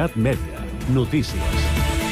Cugat Mèdia. Notícies.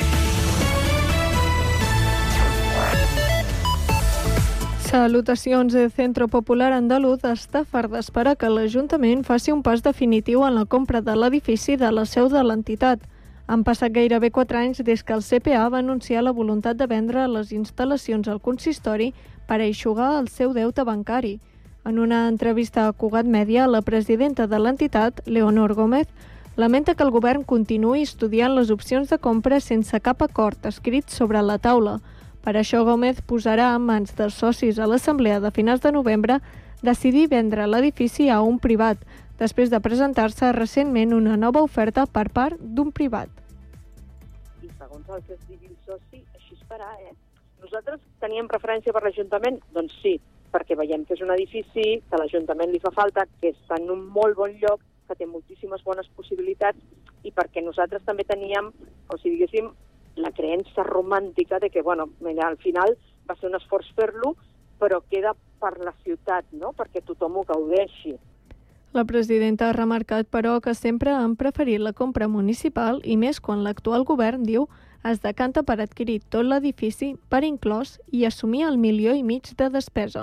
Salutacions. El Centro Popular Andaluz està fart d'esperar que l'Ajuntament faci un pas definitiu en la compra de l'edifici de la seu de l'entitat. Han passat gairebé 4 anys des que el CPA va anunciar la voluntat de vendre les instal·lacions al consistori per eixugar el seu deute bancari. En una entrevista a Cugat Mèdia, la presidenta de l'entitat, Leonor Gómez, lamenta que el govern continuï estudiant les opcions de compra sense cap acord escrit sobre la taula. Per això, Gómez posarà en mans dels socis a l'assemblea de finals de novembre decidir vendre l'edifici a un privat, després de presentar-se recentment una nova oferta per part d'un privat. I segons el que es digui el soci, així es farà, Nosaltres teníem preferència per l'Ajuntament? Doncs sí, perquè veiem que és un edifici que a l'Ajuntament li fa falta, que està en un molt bon lloc, que té moltíssimes bones possibilitats, i perquè nosaltres també teníem, diguéssim, la creença romàntica de que, al final va ser un esforç fer-lo, però queda per la ciutat, no?, perquè tothom ho gaudeixi. La presidenta ha remarcat, però, que sempre han preferit la compra municipal i més quan l'actual govern, diu, es decanta per adquirir tot l'edifici per inclòs i assumir el 1,5 milions de despesa.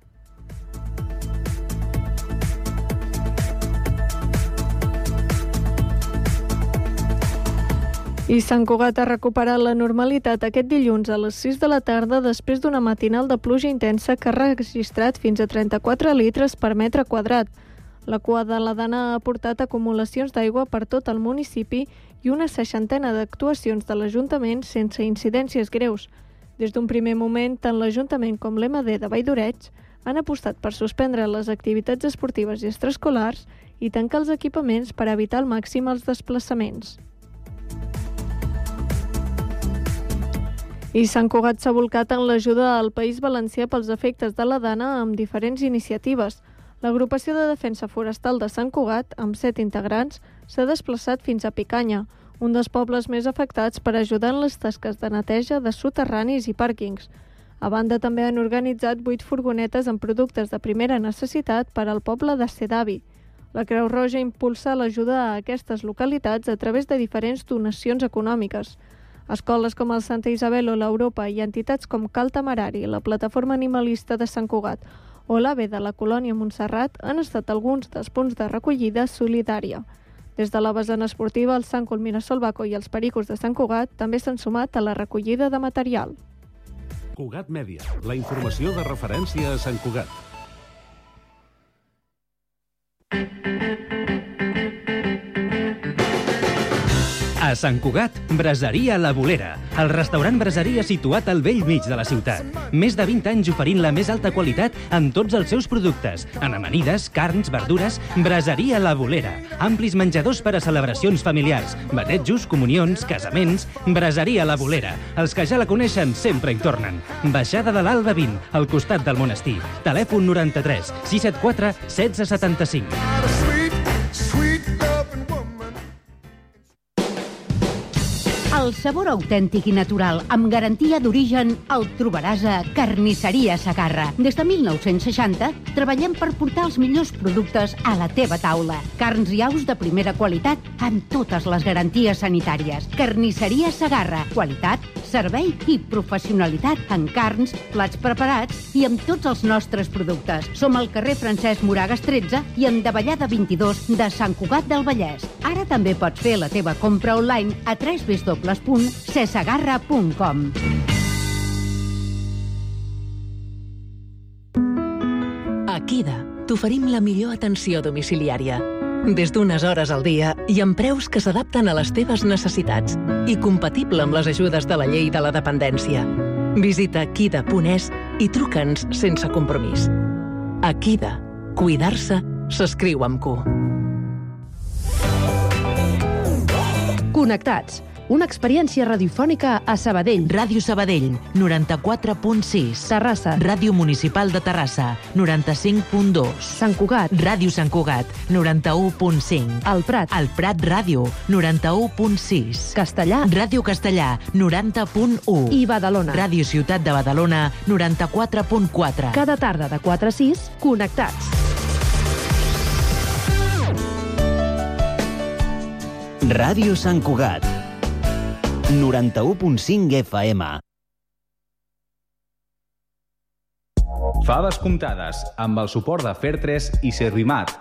I Sant Cugat ha recuperat la normalitat aquest dilluns a les 6 de la tarda després d'una matinal de pluja intensa que ha registrat fins a 34 litres per metre quadrat. La cua de la Dana ha portat acumulacions d'aigua per tot el municipi i una 60ena d'actuacions de l'Ajuntament sense incidències greus. Des d'un primer moment, tant l'Ajuntament com l'MD de Valldoreig han apostat per suspendre les activitats esportives i extraescolars i tancar els equipaments per evitar al màxim els desplaçaments. I Sant Cugat s'ha volcat en l'ajuda al País Valencià pels efectes de la Dana amb diferents iniciatives. L'agrupació de defensa forestal de Sant Cugat, amb 7 integrants, s'ha desplaçat fins a Picanya, un dels pobles més afectats, per ajudar en les tasques de neteja de soterranis i pàrquings. A banda, també han organitzat 8 furgonetes amb productes de primera necessitat per al poble de Sedavi. La Creu Roja impulsa l'ajuda a aquestes localitats a través de diferents donacions econòmiques. Escoles com el Santa Isabel o l'Europa i entitats com Cal Temerari, la Plataforma Animalista de Sant Cugat o l'AVE de la Colònia Montserrat han estat alguns dels punts de recollida solidària. Des de la vessant esportiva, el Sant Colmirasol Baco i els Pericos de Sant Cugat també s'han sumat a la recollida de material. Cugat Mèdia, la informació de referència a Sant Cugat. A Sant Cugat, Braseria La Bolera, el restaurant braseria situat al bell mig de la ciutat. Més de 20 anys oferint la més alta qualitat en tots els seus productes. En amanides, carns, verdures, Braseria La Bolera. Amplis menjadors per a celebracions familiars, batejos, comunions, casaments. Braseria La Bolera. Els que ja la coneixen sempre hi tornen. Baixada de l'Alba 20, al costat del monestir. Telèfon 93 674 1675. El sabor autèntic i natural, amb garantia d'origen, el trobaràs a Carnisseria Segarra. Des de 1960 treballem per portar els millors productes a la teva taula. Carns i aus de primera qualitat amb totes les garanties sanitàries. Carnisseria Segarra. Qualitat, servei i professionalitat en carns, plats preparats i amb tots els nostres productes. Som al carrer Francesc Moragas 13 i en Davallada 22 de Sant Cugat del Vallès. Ara també pots fer la teva compra online a www.cesegarra.com. A Kida t'oferim la millor atenció domiciliària. Des d'unes hores al dia i amb preus que s'adapten a les teves necessitats i compatible amb les ajudes de la llei de la dependència. Visita kida.es i truca'ns sense compromís. A Kida, cuidar-se s'escriu amb Q. Connectats. Una experiència radiofònica a Sabadell. Ràdio Sabadell, 94.6. Terrassa. Ràdio Municipal de Terrassa, 95.2. Sant Cugat. Ràdio Sant Cugat, 91.5. El Prat. El Prat Ràdio, 91.6. Castellà. Ràdio Castellà, 90.1. I Badalona. Ràdio Ciutat de Badalona, 94.4. Cada tarda de 4 a 6, connectats. Ràdio Sant Cugat. 91.5 FM. Faves comptades, amb el suport de Fer3 i Servimat.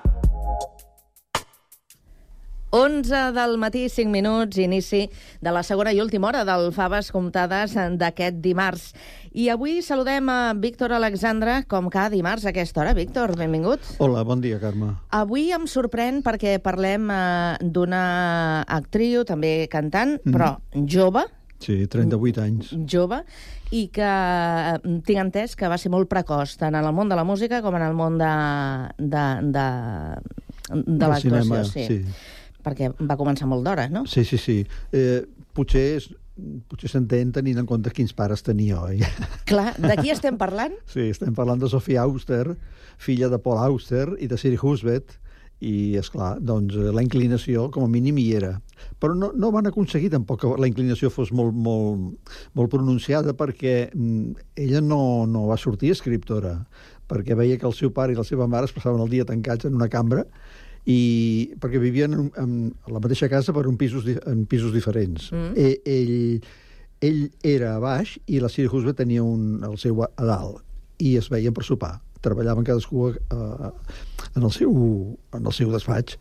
11 del matí, 5 minuts, inici de la segona i última hora del Faves comptades d'aquest dimarts. I avui saludem a Víctor Alexandre, com cada dimarts a aquesta hora. Víctor, benvingut. Hola, bon dia, Carme. Avui em sorprèn perquè parlem d'una actriu, també cantant, però jove. Sí, 38 anys. Jove, i que tinc entès que va ser molt precoç, tant en el món de la música com en el món de l'actuació. Sí. Perquè va començar molt d'hora, no? Sí. Potser s'entén tenint en compte quins pares tenia, oi? Clar, de qui estem parlant? Sí, estem parlant de Sophie Auster, filla de Paul Auster i de Siri Husbeth, i, esclar, doncs la inclinació com a mínim hi era. Però no van aconseguir tampoc que la inclinació fos molt pronunciada, perquè ella no va sortir escriptora, perquè veia que el seu pare i la seva mare es passaven el dia tancats en una cambra, i perquè vivien en la mateixa casa però en pisos diferents. Ell era a baix i la Siri Husbeth tenia el seu a dalt, i es veien per sopar. Treballaven cadascú en el seu despatx.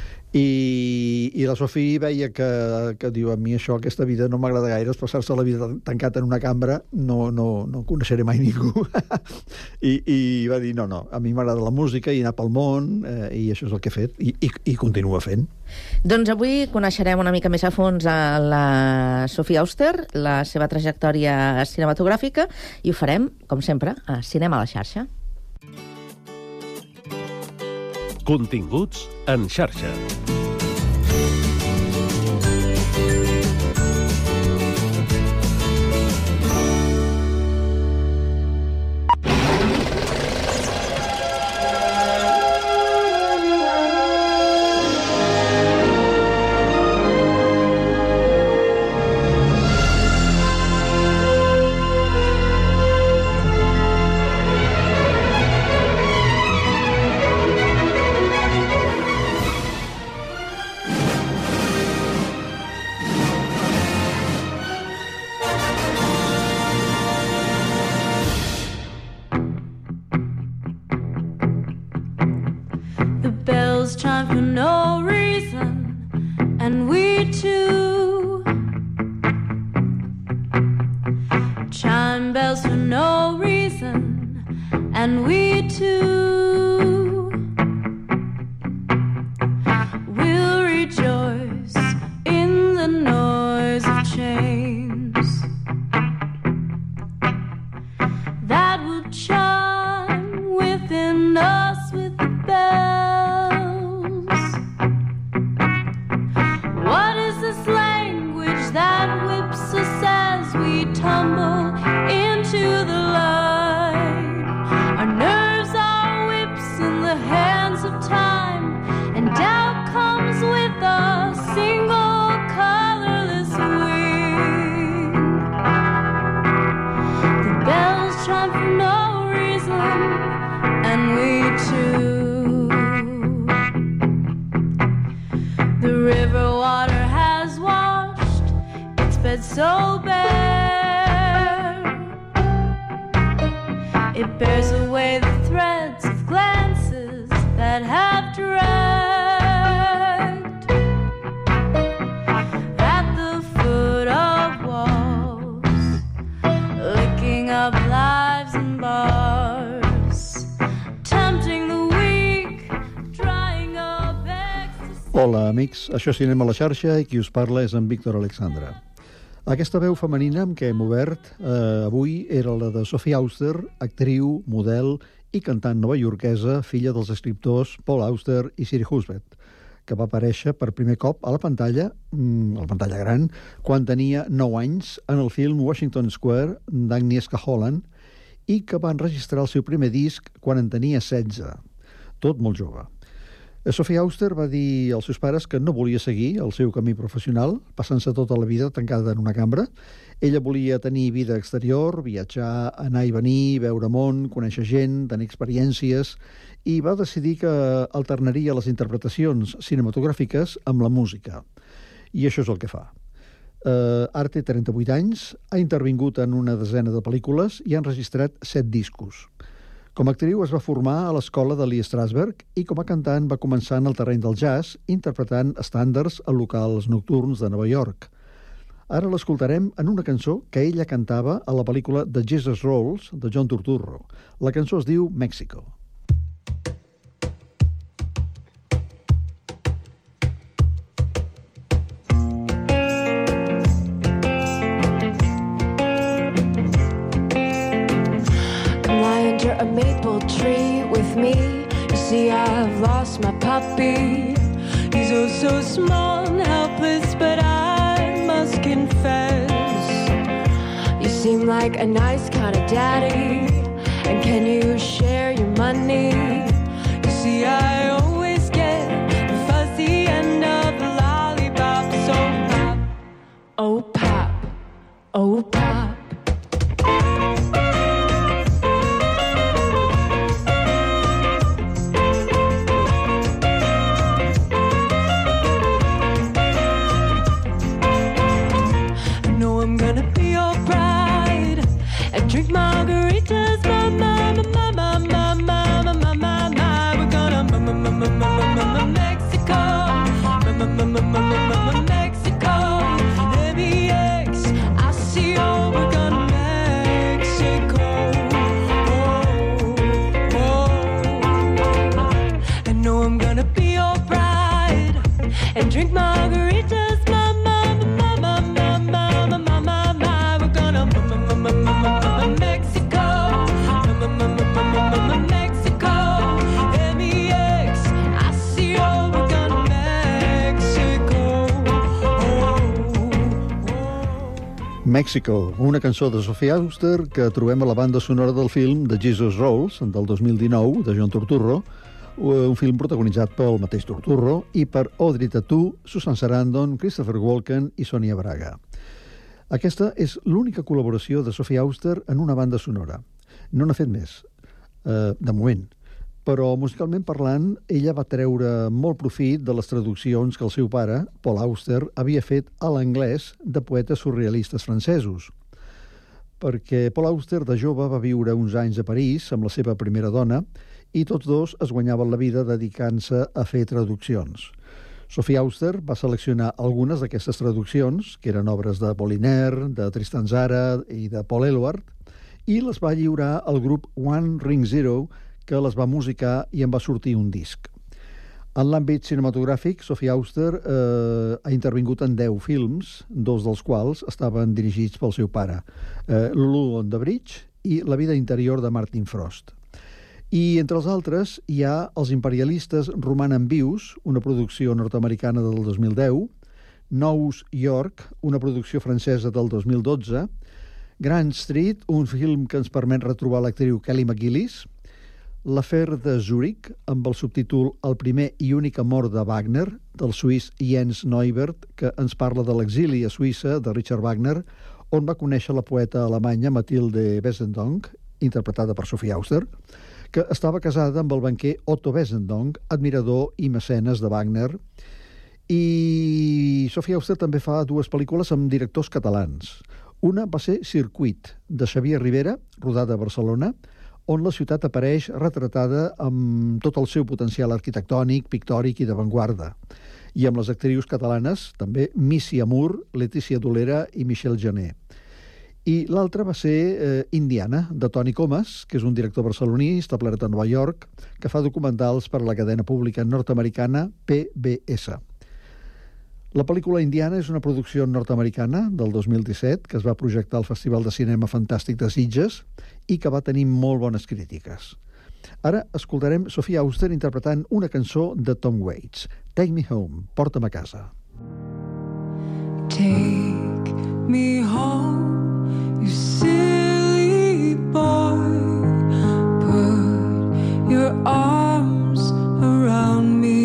I la Sophie veia que diu, a mi això, aquesta vida no m'agrada gaire, passar-se la vida tancat en una cambra, no coneixeré mai ningú. I va dir, no, a mi m'agrada la música i anar pel món, i això és el que he fet, i continua fent. Doncs avui coneixerem una mica més a fons a la Sophie Auster, la seva trajectòria cinematogràfica, i ho farem, com sempre, a Cinema a la xarxa. Continguts en xarxa. Chime for no reason, and we too chime bells for no reason, and we too will rejoice in the noise of chains that will chime within us with the bells. Tumble into the light. Our nerves are whips in the hands of time, and doubt comes with a single colorless wing. The bells chime for no reason, and we too. The river water has washed its bed so bare. It bears away the threads of glances that have dragged at the foot of walls, licking up lives and bars, tempting the weak, drying up ecstasy. Hola, amics. Això és Cinema a la xarxa i qui us parla és en Víctor Alexandre. Aquesta veu femenina amb què hem obert avui era la de Sophie Auster, actriu, model i cantant novaiorquesa, filla dels escriptors Paul Auster i Siri Husbeth, que va aparèixer per primer cop a la pantalla gran, quan tenia 9 anys en el film Washington Square d'Agnieszka Holland, i que va enregistrar el seu primer disc quan en tenia 16, tot molt jove. Sophie Auster va dir als seus pares que no volia seguir el seu camí professional, passant-se tota la vida tancada en una cambra. Ella volia tenir vida exterior, viatjar, anar i venir, veure món, conèixer gent, tenir experiències, i va decidir que alternaria les interpretacions cinematogràfiques amb la música. I això és el que fa. Ara té 38 anys, ha intervingut en una desena de pel·lícules i ha enregistrat 7 discos. Com a actriu es va formar a l'escola de Lee Strasberg i com a cantant va començar en el terreny del jazz, interpretant estàndards a locals nocturns de Nova York. Ara l'escoltarem en una cançó que ella cantava a la pel·lícula The Jesus Rolls de John Turturro. La cançó es diu Mexico. A maple tree with me. You see, I've lost my puppy. He's oh so small and helpless, but I must confess, you seem like a nice kind of daddy. And can you share your money? You see, I always get the fuzzy end of the lollipop. So pop, oh pop, oh pop. Drink margaritas, we're gonna Mexico, Mexico, MEX, ASIO, we're gonna Mexico, I know I'm gonna be your bride, and drink margaritas, we're gonna Mexico, Mexico, MEX, ASIO, we're gonna Mexico, una cançó de Sophie Auster que trobem a la banda sonora del film The Jesus Rolls, del 2019, de John Turturro, un film protagonitzat pel mateix Turturro i per Audrey Tautou, Susan Sarandon, Christopher Walken i Sonia Braga. Aquesta és l'única col·laboració de Sophie Auster en una banda sonora. No n'ha fet més, de moment. Però, musicalment parlant, ella va treure molt profit de les traduccions que el seu pare, Paul Auster, havia fet a l'anglès de poetes surrealistes francesos. Perquè Paul Auster, de jove, va viure uns anys a París amb la seva primera dona i tots dos es guanyaven la vida dedicant-se a fer traduccions. Sophie Auster va seleccionar algunes d'aquestes traduccions, que eren obres de Apollinaire, de Tristan Tzara i de Paul Eluard, i les va lliurar al grup One Ring Zero, que les va musicar i en va sortir un disc. En l'àmbit cinematogràfic, Sophie Auster ha intervingut en 10 films, 2 dels quals estaven dirigits pel seu pare, Lulu on the Bridge i La vida interior de Martin Frost. I entre els altres hi ha Els imperialistes romanen vius, una producció nord-americana del 2010, Nous York, una producció francesa del 2012, Grand Street, un film que ens permet retrobar l'actriu Kelly McGillis, L'afer de Zurich, amb el subtítol El primer i únic amor de Wagner, del suís Jens Neubert, que ens parla de l'exili a Suïssa de Richard Wagner, on va conèixer la poeta alemanya Mathilde Wesendonck, interpretada per Sophie Auster, que estava casada amb el banquer Otto Wesendonck, admirador i mecenes de Wagner. I Sophie Auster també fa 2 pel·lícules amb directors catalans. Una va ser Circuit, de Xavier Rivera, rodada a Barcelona, on la ciutat apareix retratada amb tot el seu potencial arquitectònic, pictòric i d'avantguarda. I amb les actrius catalanes, també Missy Amour, Letícia Dolera i Michelle Jané. I l'altra va ser Indiana, de Toni Comas, que és un director barceloní establert a Nova York, que fa documentals per a la cadena pública nord-americana PBS. La pel·lícula Indiana és una producció nord-americana del 2017 que es va projectar al Festival de Cinema Fantàstic de Sitges i que va tenir molt bones crítiques. Ara escoltarem Sophie Auster interpretant una cançó de Tom Waits, Take Me Home, Porta'm a casa. Take me home, you silly boy. Put your arms around me.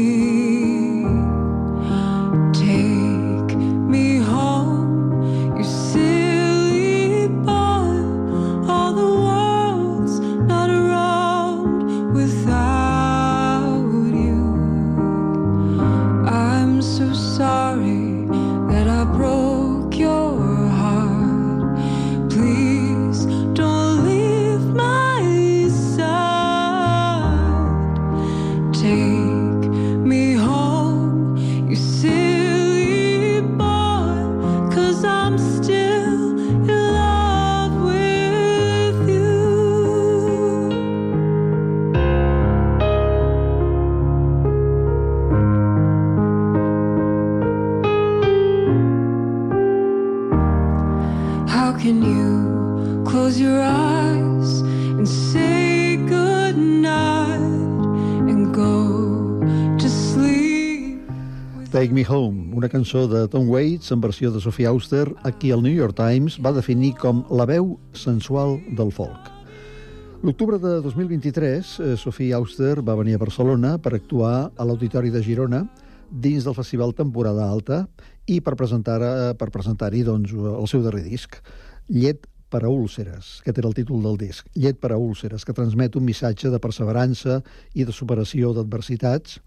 Can you close your eyes and say goodnight and go to sleep? Take Me Home, una cançó de Tom Waits en versió de Sophie Auster, a qui el New York Times va definir com la veu sensual del folk. L'octubre de 2023, Sophie Auster va venir a Barcelona per actuar a l'Auditori de Girona dins del festival Temporada Alta i per presentar-hi doncs, el seu darrer disc, Llet per a úlceres. Aquest era el títol del disc, Llet per a úlceres, que transmet un missatge de perseverança i de superació d'adversitats.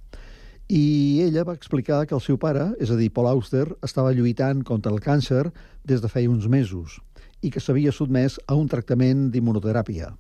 I ella va explicar que el seu pare, és a dir, Paul Auster, estava lluitant contra el càncer des de feia uns mesos i que s'havia sotmès a un tractament d'immunoteràpia.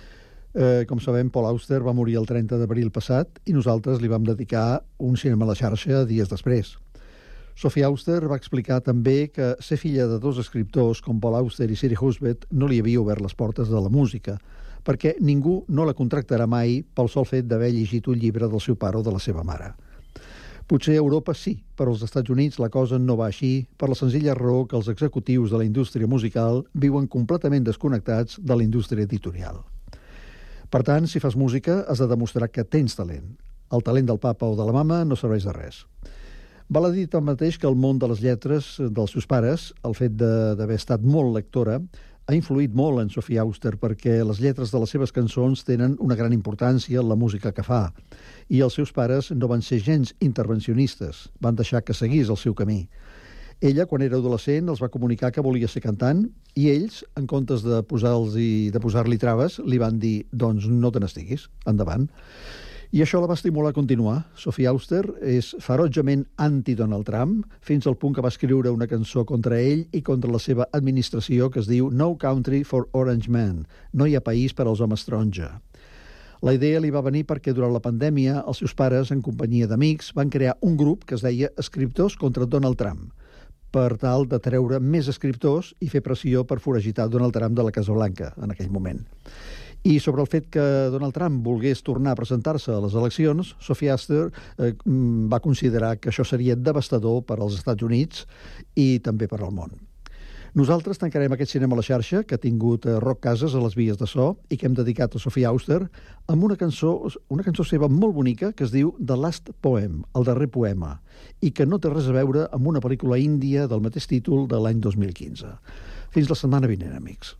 Com sabem, Paul Auster va morir el 30 d'abril passat i nosaltres li vam dedicar un cinema a la xarxa dies després. Sophie Auster va explicar també que ser filla de dos escriptors com Paul Auster i Siri Husbeth no li havia obert les portes de la música, perquè ningú no la contractarà mai pel sol fet d'haver llegit un llibre del seu pare o de la seva mare. Potser a Europa sí, però als Estats Units la cosa no va així per la senzilla raó que els executius de la indústria musical viuen completament desconnectats de la indústria editorial. Per tant, si fas música, has de demostrar que tens talent. El talent del papa o de la mama no serveix de res. Val a dir tanmateix que el món de les lletres dels seus pares, el fet d'haver estat molt lectora, ha influït molt en Sophie Auster perquè les lletres de les seves cançons tenen una gran importància en la música que fa. I els seus pares no van ser gens intervencionistes, van deixar que seguís el seu camí. Ella, quan era adolescent, els va comunicar que volia ser cantant i ells, en comptes de posar-li traves, li van dir, doncs no te n'estiguis, endavant. I això la va estimular a continuar. Sophie Auster és ferotgement anti-Donald Trump, fins al punt que va escriure una cançó contra ell i contra la seva administració que es diu No Country for Orange Men, no hi ha país per als homes taronja. La idea li va venir perquè durant la pandèmia els seus pares, en companyia d'amics, van crear un grup que es deia Escriptors contra Donald Trump, per tal de treure més escriptors i fer pressió per foragitar Donald Trump de la Casa Blanca en aquell moment. I sobre el fet que Donald Trump volgués tornar a presentar-se a les eleccions, Sophie Auster va considerar que això seria devastador per als Estats Units i també per al món. Nosaltres tancarem aquest cinema a la xarxa, que ha tingut Roc Casas a les vies de so i que hem dedicat a Sophie Auster, amb una cançó seva molt bonica que es diu The Last Poem, el darrer poema, i que no té res a veure amb una pel·lícula índia del mateix títol de l'any 2015. Fins la setmana vinent, amics.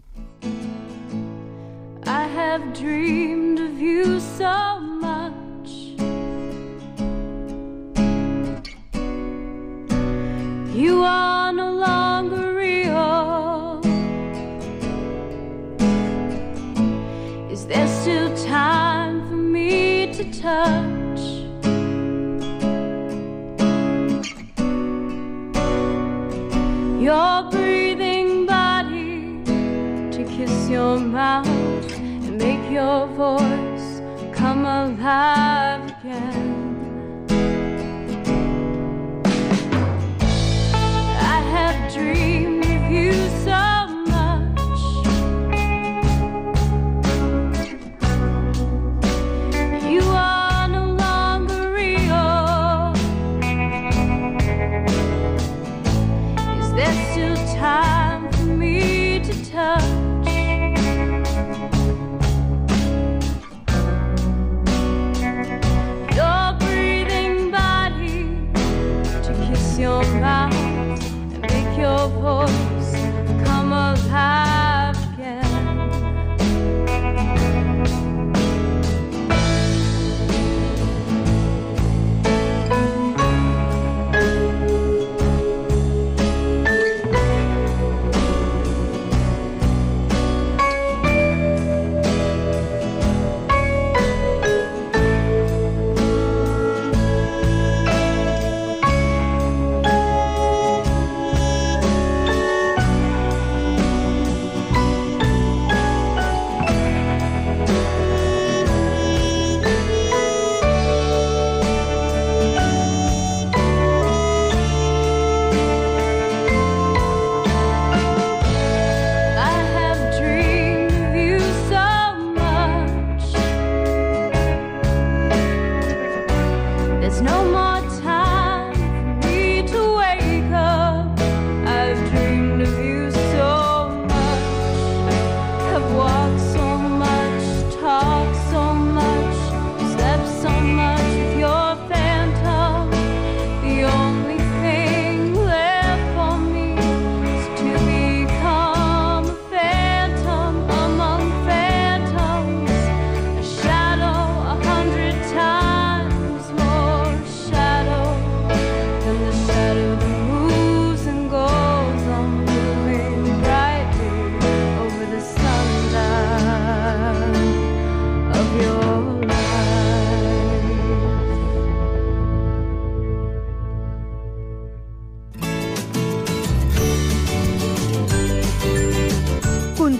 I have dreamed of you so much. You are no longer real. Is there still time for me to touch? Your breathing body, to kiss your mouth, make your voice come alive again. I have dreamed of you so much. You are no longer real. Is there still time for me to touch? Your mouth and make your voice come alive again.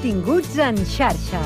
Continguts en xarxa.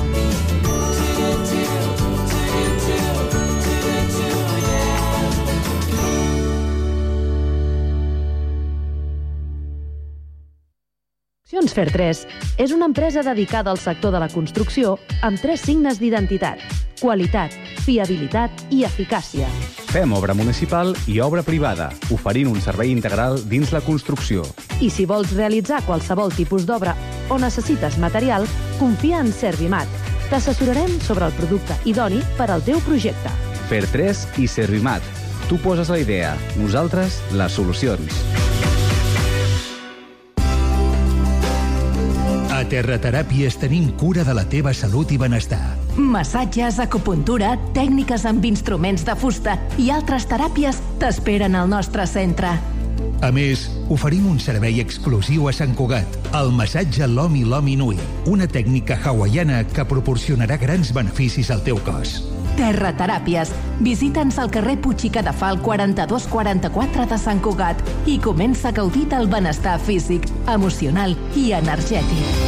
Construccions Fer 3 és una empresa dedicada al sector de la construcció amb 3 signes d'identitat: qualitat, fiabilitat i eficàcia. Fem obra municipal i obra privada, oferint un servei integral dins la construcció. I si vols realitzar qualsevol tipus d'obra o necessites material, confia en Servimat. T'assessorarem sobre el producte idoni per al teu projecte. Fer 3 i Servimat. Tu poses la idea, nosaltres les solucions. A Terrateràpies tenim cura de la teva salut i benestar. Massatges, acupuntura, tècniques amb instruments de fusta i altres teràpies t'esperen al nostre centre. A més, oferim un servei exclusiu a Sant Cugat, el massatge Lomi Lomi Nui, una tècnica hawaiana que proporcionarà grans beneficis al teu cos. Terrateràpies. Visita'ns al carrer Puig i Cadafal 4244 de Sant Cugat i comença a gaudir del benestar físic, emocional i energètic.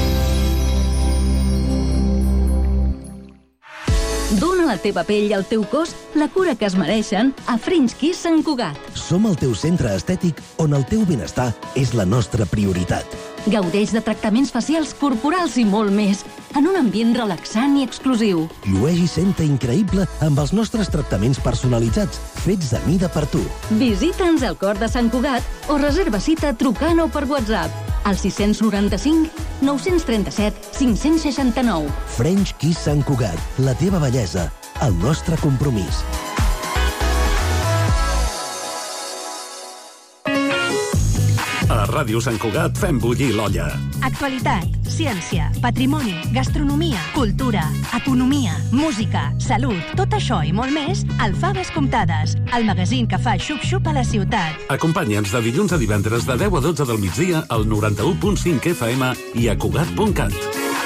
Dóna a la teva pell i al teu cos la cura que es mereixen a French Kiss Sant Cugat. Som el teu centre estètic on el teu benestar és la nostra prioritat. Gaudeix de tractaments facials, corporals i molt més, en un ambient relaxant i exclusiu. Llueix i senta increïble amb els nostres tractaments personalitzats, fets a mida per tu. Visita'ns al cor de Sant Cugat o reserva cita trucant o per WhatsApp al 695 937 569. French Kiss Sant Cugat, la teva bellesa, el nostre compromís. A Ràdio Sant Cugat fem bullir l'olla. Actualitat, ciència, patrimoni, gastronomia, cultura, economia, música, salut, tot això i molt més al Faves Comptades, el magazín que fa xup-xup a la ciutat. Acompanya'ns de dilluns a divendres de 10 a 12 del migdia al 91.5 FM i a Cugat.cat.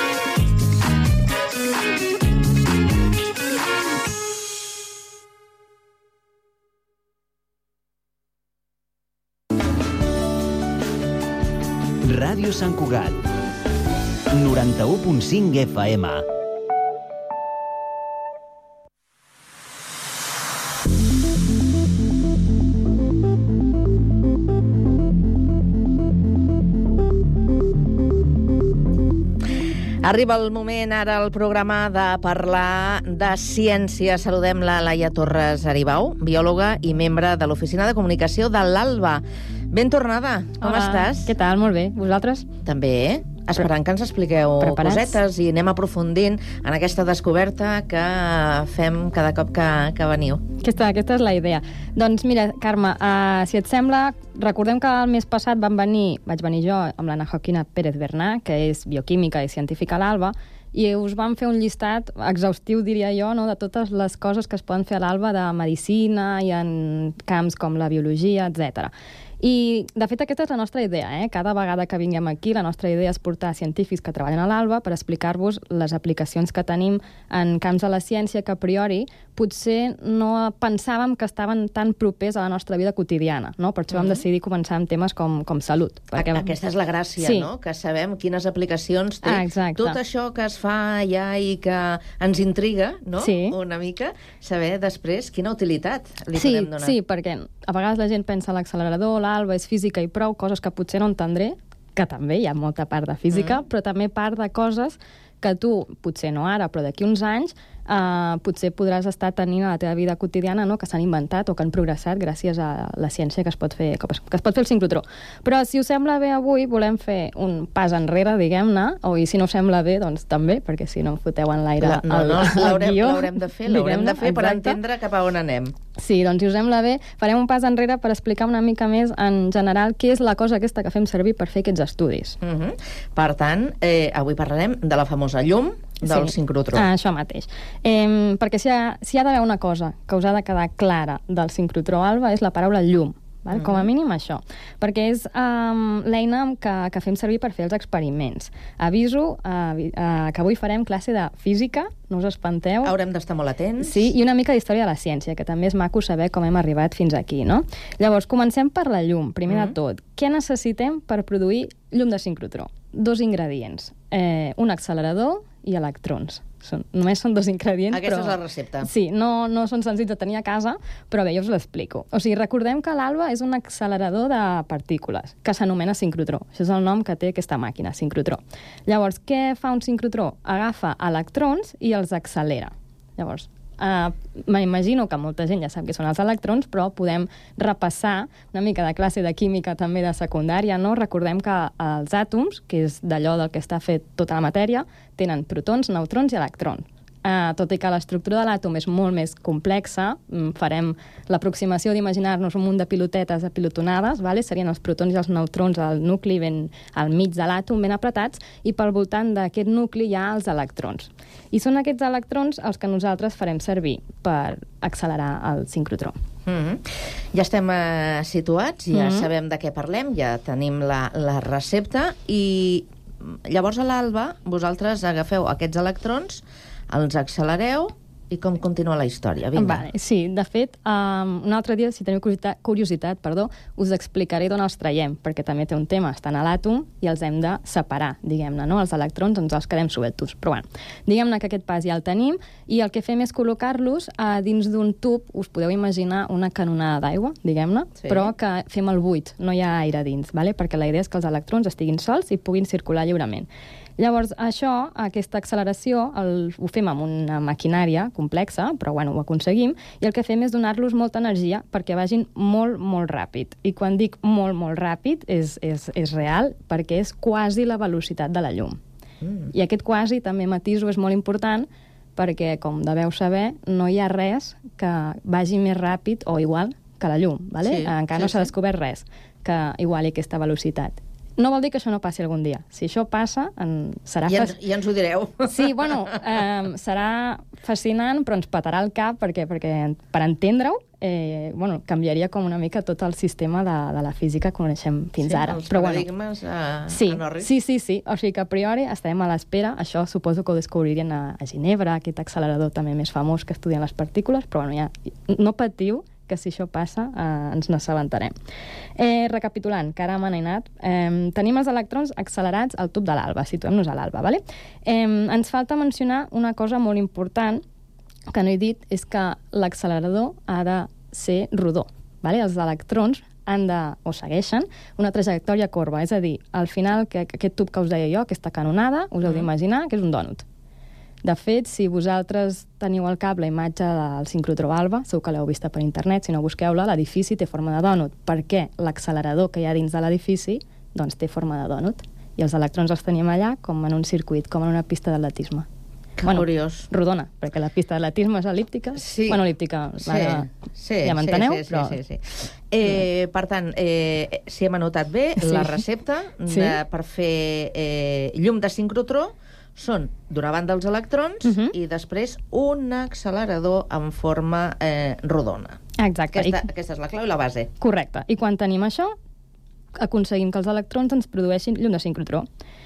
Ràdio Sant Cugat, 91.5 FM. Arriba el moment ara al programa de parlar de ciència. Saludem la Laia Torres Aribau, biòloga i membre de l'Oficina de Comunicació de l'ALBA. Ben tornada, com estàs? Què tal? Molt bé. Vosaltres? També, esperant que ens expliqueu cosetes i anem aprofundint en aquesta descoberta que fem cada cop que veniu. Aquesta és la idea. Doncs mira, Carme, si et sembla, recordem que el mes passat vaig venir jo amb l'Anna Joaquina Pérez Bernà, que és bioquímica i científica a l'ALBA, i us vam fer un llistat exhaustiu, diria jo, no?, de totes les coses que es poden fer a l'ALBA de medicina i en camps com la biologia, etc. I, de fet, aquesta és la nostra idea. Cada vegada que vinguem aquí, la nostra idea és portar científics que treballen a l'ALBA per explicar-vos les aplicacions que tenim en camps de la ciència que, a priori, potser no pensàvem que estaven tan propers a la nostra vida quotidiana, no? Per això vam decidir començar amb temes com salut. Aquesta és la gràcia, no?, que sabem quines aplicacions té. Tot això que es fa ja i que ens intriga, no?, una mica, saber després quina utilitat li podem donar. Sí, perquè a vegades la gent pensa a l'accelerador, l'ALBA és física i prou, coses que potser no entendré, que també hi ha molta part de física, però també part de coses que tu, potser no ara, però d'aquí uns anys, potser podràs estar tenint a la teva vida quotidiana, no?, que s'han inventat o que han progressat gràcies a la ciència que es pot fer el sincrotró. Però si us sembla bé avui, volem fer un pas enrere, diguem-ne, i si no us sembla bé, doncs també, perquè si no fotem en l'aire el guió. L'haurem de fer per entendre cap a on anem. Sí, doncs si us sembla bé, farem un pas enrere per explicar una mica més en general què és la cosa aquesta que fem servir per fer aquests estudis. Per tant, avui parlarem de la famosa llum del sincrotró. Això mateix. Perquè si hi ha d'haver una cosa que us ha de quedar clara del sincrotró ALBA és la paraula llum. Val? Com a mínim això, perquè és l'eina que fem servir per fer els experiments. Aviso que avui farem classe de física, no us espanteu. Haurem d'estar molt atents. Sí, i una mica d'història de la ciència, que també és maco saber com hem arribat fins aquí, no? Llavors, comencem per la llum, primer de tot. Què necessitem per produir llum de sincrotró? 2 ingredients, un accelerador i electrons. Només són 2 ingredients, Aquesta és la recepta. Sí, no són senzills de tenir a casa, però bé, jo us l'explico. O sigui, recordem que l'alba és un accelerador de partícules, que s'anomena sincrotró. Això és el nom que té aquesta màquina, sincrotró. Llavors, què fa un sincrotró? Agafa electrons i els accelera. Llavors, m'imagino que molta gent ja sap què són els electrons, però podem repassar una mica de classe de química també de secundària, no? Recordem que els àtoms, que és d'allò del que està fet tota la matèria, tenen protons, neutrons i electrons. Tot i que l'estructura de l'àtom és molt més complexa, farem l'aproximació d'imaginar-nos un munt de pilotetes apilotonades, serien els protons i els neutrons al nucli al mig de l'àtom ben apretats, i pel voltant d'aquest nucli hi ha els electrons. I són aquests electrons els que nosaltres farem servir per accelerar el sincrotró. Ja estem situats, ja sabem de què parlem, ja tenim la recepta, i llavors a l'alba vosaltres agafeu aquests electrons, els accelereu, i com continua la història? Sí, de fet, un altre dia, si teniu curiositat, us explicaré d'on els traiem, perquè també té un tema, estan a l'àtom i els hem de separar, diguem-ne, no? Els electrons ens els quedem sueltos. Però bueno, diguem-ne que aquest pas ja el tenim, i el que fem és col·locar-los dins d'un tub, us podeu imaginar una canonada d'aigua, diguem-ne, però que fem el buit, no hi ha aire dins, perquè la idea és que els electrons estiguin sols i puguin circular lliurement. Llavors, aquesta acceleració, ho fem amb una maquinària complexa, però bueno, ho aconseguim, i el que fem és donar-los molta energia perquè vagin molt, molt ràpid. I quan dic molt, molt ràpid, és real, perquè és quasi la velocitat de la llum. I aquest quasi, també matiso, és molt important, perquè, com deveu saber, no hi ha res que vagi més ràpid o igual que la llum, encara no s'ha descobert res que iguali aquesta velocitat. No vol dir que això no passi algun dia. Si això passa, serà... Ja ens ho direu. Sí, bueno, serà fascinant, però ens petarà el cap, perquè per entendre-ho, canviaria com una mica tot el sistema de la física que coneixem fins ara. Els paradigmes enormes. Sí. O sigui que a priori estem a l'espera. Això suposo que ho descobririen a Ginebra, aquest accelerador també més famós que estudien les partícules, però bueno, ja no patiu, que si això passa ens n'assabentarem. Recapitulant, que ara m'han anat, tenim els electrons accelerats al tub de l'alba, situem-nos a l'alba, vale? Ens falta mencionar una cosa molt important que no he dit, és que l'accelerador ha de ser rodó, vale? Els electrons segueixen una trajectòria corba, és a dir, al final, aquest tub que us deia jo, aquesta canonada, us heu d'imaginar que és un dònut. De fet, si vosaltres teniu al cap la imatge del sincrotró alba, segur que l'heu vista per internet, si no busqueu-la, l'edifici té forma de dònut, perquè l'accelerador que hi ha dins de l'edifici doncs té forma de dònut, i els electrons els tenim allà com en un circuit, com en una pista d'atletisme. Que curiós. Rodona, perquè la pista d'atletisme és elíptica. Sí. Bueno, elíptica, ja m'enteneu? Sí. Per tant, si hem anotat bé, la recepta per fer llum de sincrotró són, d'una banda, els electrons i després un accelerador en forma rodona. Exacte. Aquesta és la clau i la base. Correcte. I quan tenim això, aconseguim que els electrons ens produeixin llum de sincrotró.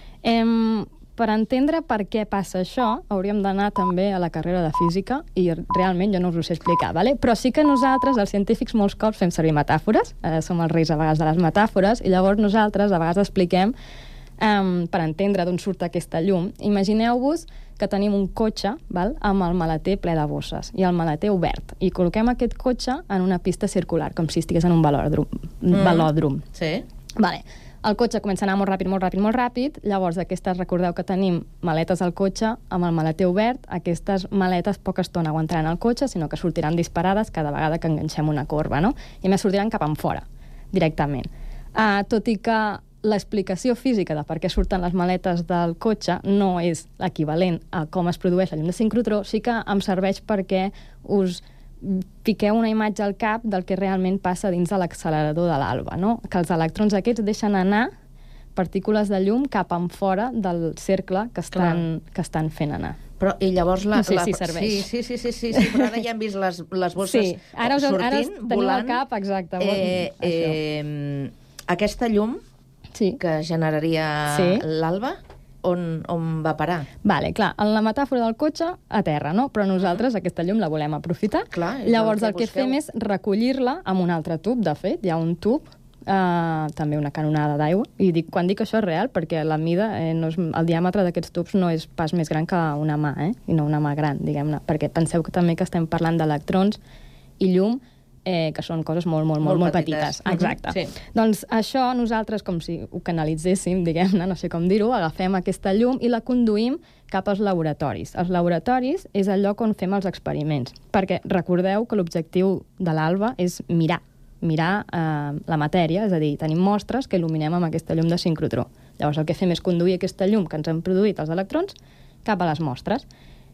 Per entendre per què passa això, hauríem d'anar també a la carrera de física, i realment jo no us ho sé explicar, però sí que nosaltres, els científics, molts cops fem servir metàfores, som els reis a vegades de les metàfores, i llavors nosaltres a vegades expliquem per entendre d'on surt aquesta llum. Imagineu-vos que tenim un cotxe amb el maleter ple de bosses i el maleter obert, i col·loquem aquest cotxe en una pista circular, com si estigués en un velòdrom. Sí. El cotxe comença a anar molt ràpid, llavors recordeu que tenim maletes al cotxe amb el maleter obert, aquestes maletes poca estona aguantaran el cotxe, sinó que sortiran disparades cada vegada que enganxem una corba, no? I a més sortiran cap enfora, directament. Tot i que l'explicació física de per què surten les maletes del cotxe no és equivalent a com es produeix la llum de sincrotró, sí que em serveix perquè us fiqueu una imatge al cap del que realment passa dins de l'accelerador de l'alba, no? Que els electrons aquests deixen anar partícules de llum cap enfora del cercle que estan fent anar. Però, i llavors no sé si serveix. Sí, però ara ja hem vist les bosses sortint, ara teniu al cap, exacte. Aquesta llum que generaria l'alba, on va parar? Vale, clar, en la metàfora del cotxe, a terra, no? Però nosaltres aquesta llum la volem aprofitar. Llavors el que fem és recollir-la amb un altre tub, de fet. Hi ha un tub, també una canonada d'aigua. I quan dic això és real, perquè la mida, el diàmetre d'aquests tubs no és pas més gran que una mà, i no una mà gran, diguem-ne. Perquè penseu també que estem parlant d'electrons i llum, que són coses molt petites. Exacte. Doncs això nosaltres, com si ho canalitzéssim, diguem-ne, no sé com dir-ho, agafem aquesta llum i la conduïm cap als laboratoris. Els laboratoris és el lloc on fem els experiments, perquè recordeu que l'objectiu de l'alba és mirar la matèria, és a dir, tenim mostres que il·luminem amb aquesta llum de sincrotró. Llavors el que fem és conduir aquesta llum que ens han produït els electrons cap a les mostres.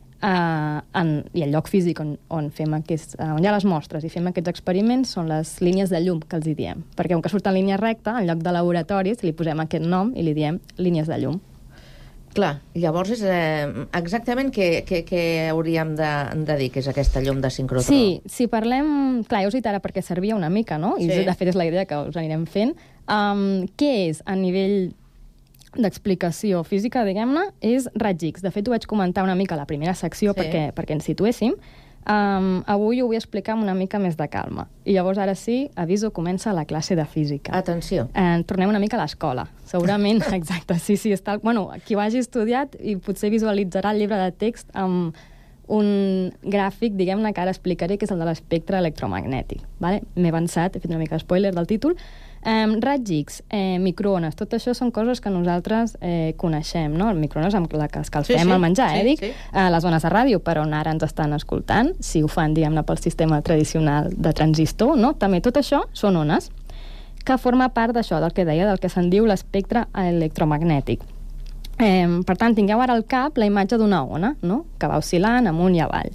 I el lloc físic on hi ha les mostres i fem aquests experiments són les línies de llum que els hi diem. Perquè com que surt en línia recta, en lloc de laboratoris, li posem aquest nom i li diem línies de llum. Clar, llavors és exactament què hauríem de dir que és aquesta llum de sincrotró? Sí, si parlem... Clar, ja us he dit ara perquè servia una mica, no? I de fet és la idea que us anirem fent. Què és a nivell d'explicació física, diguem-ne, és raig X. De fet, ho vaig comentar una mica a la primera secció perquè ens situéssim. Avui ho vull explicar amb una mica més de calma. I llavors, ara sí, aviso, comença la classe de física. Atenció. Tornem una mica a l'escola. Segurament, exacte, sí, està... Bueno, qui ho hagi estudiat i potser visualitzarà el llibre de text amb un gràfic, diguem-ne, que ara explicaré, que és el de l'espectre electromagnètic. M'he avançat, he fet una mica de spoiler del títol. Raig X, microones, tot això són coses que nosaltres coneixem, no? El microones amb la que escalfem el menjar, dic. Les zones de ràdio, per on ara ens estan escoltant, si ho fan, diguem-ne, pel sistema tradicional de transistor, no? També tot això són ones, que forma part d'això, del que deia, del que se'n diu l'espectre electromagnètic. Per tant, tingueu ara al cap la imatge d'una ona, no? Que va oscil·lant amunt i avall.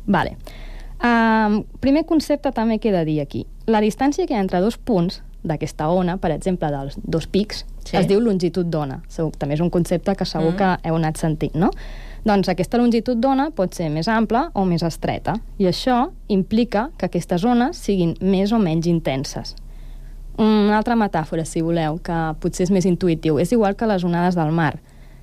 Primer concepte també que he de dir aquí. La distància que hi ha entre dos punts d'aquesta ona, per exemple, dels dos pics, es diu longitud d'ona. També és un concepte que segur que heu anat sentint, no? Doncs aquesta longitud d'ona pot ser més ampla o més estreta, i això implica que aquestes ones siguin més o menys intenses. Una altra metàfora, si voleu, que potser és més intuïtiu, és igual que les onades del mar.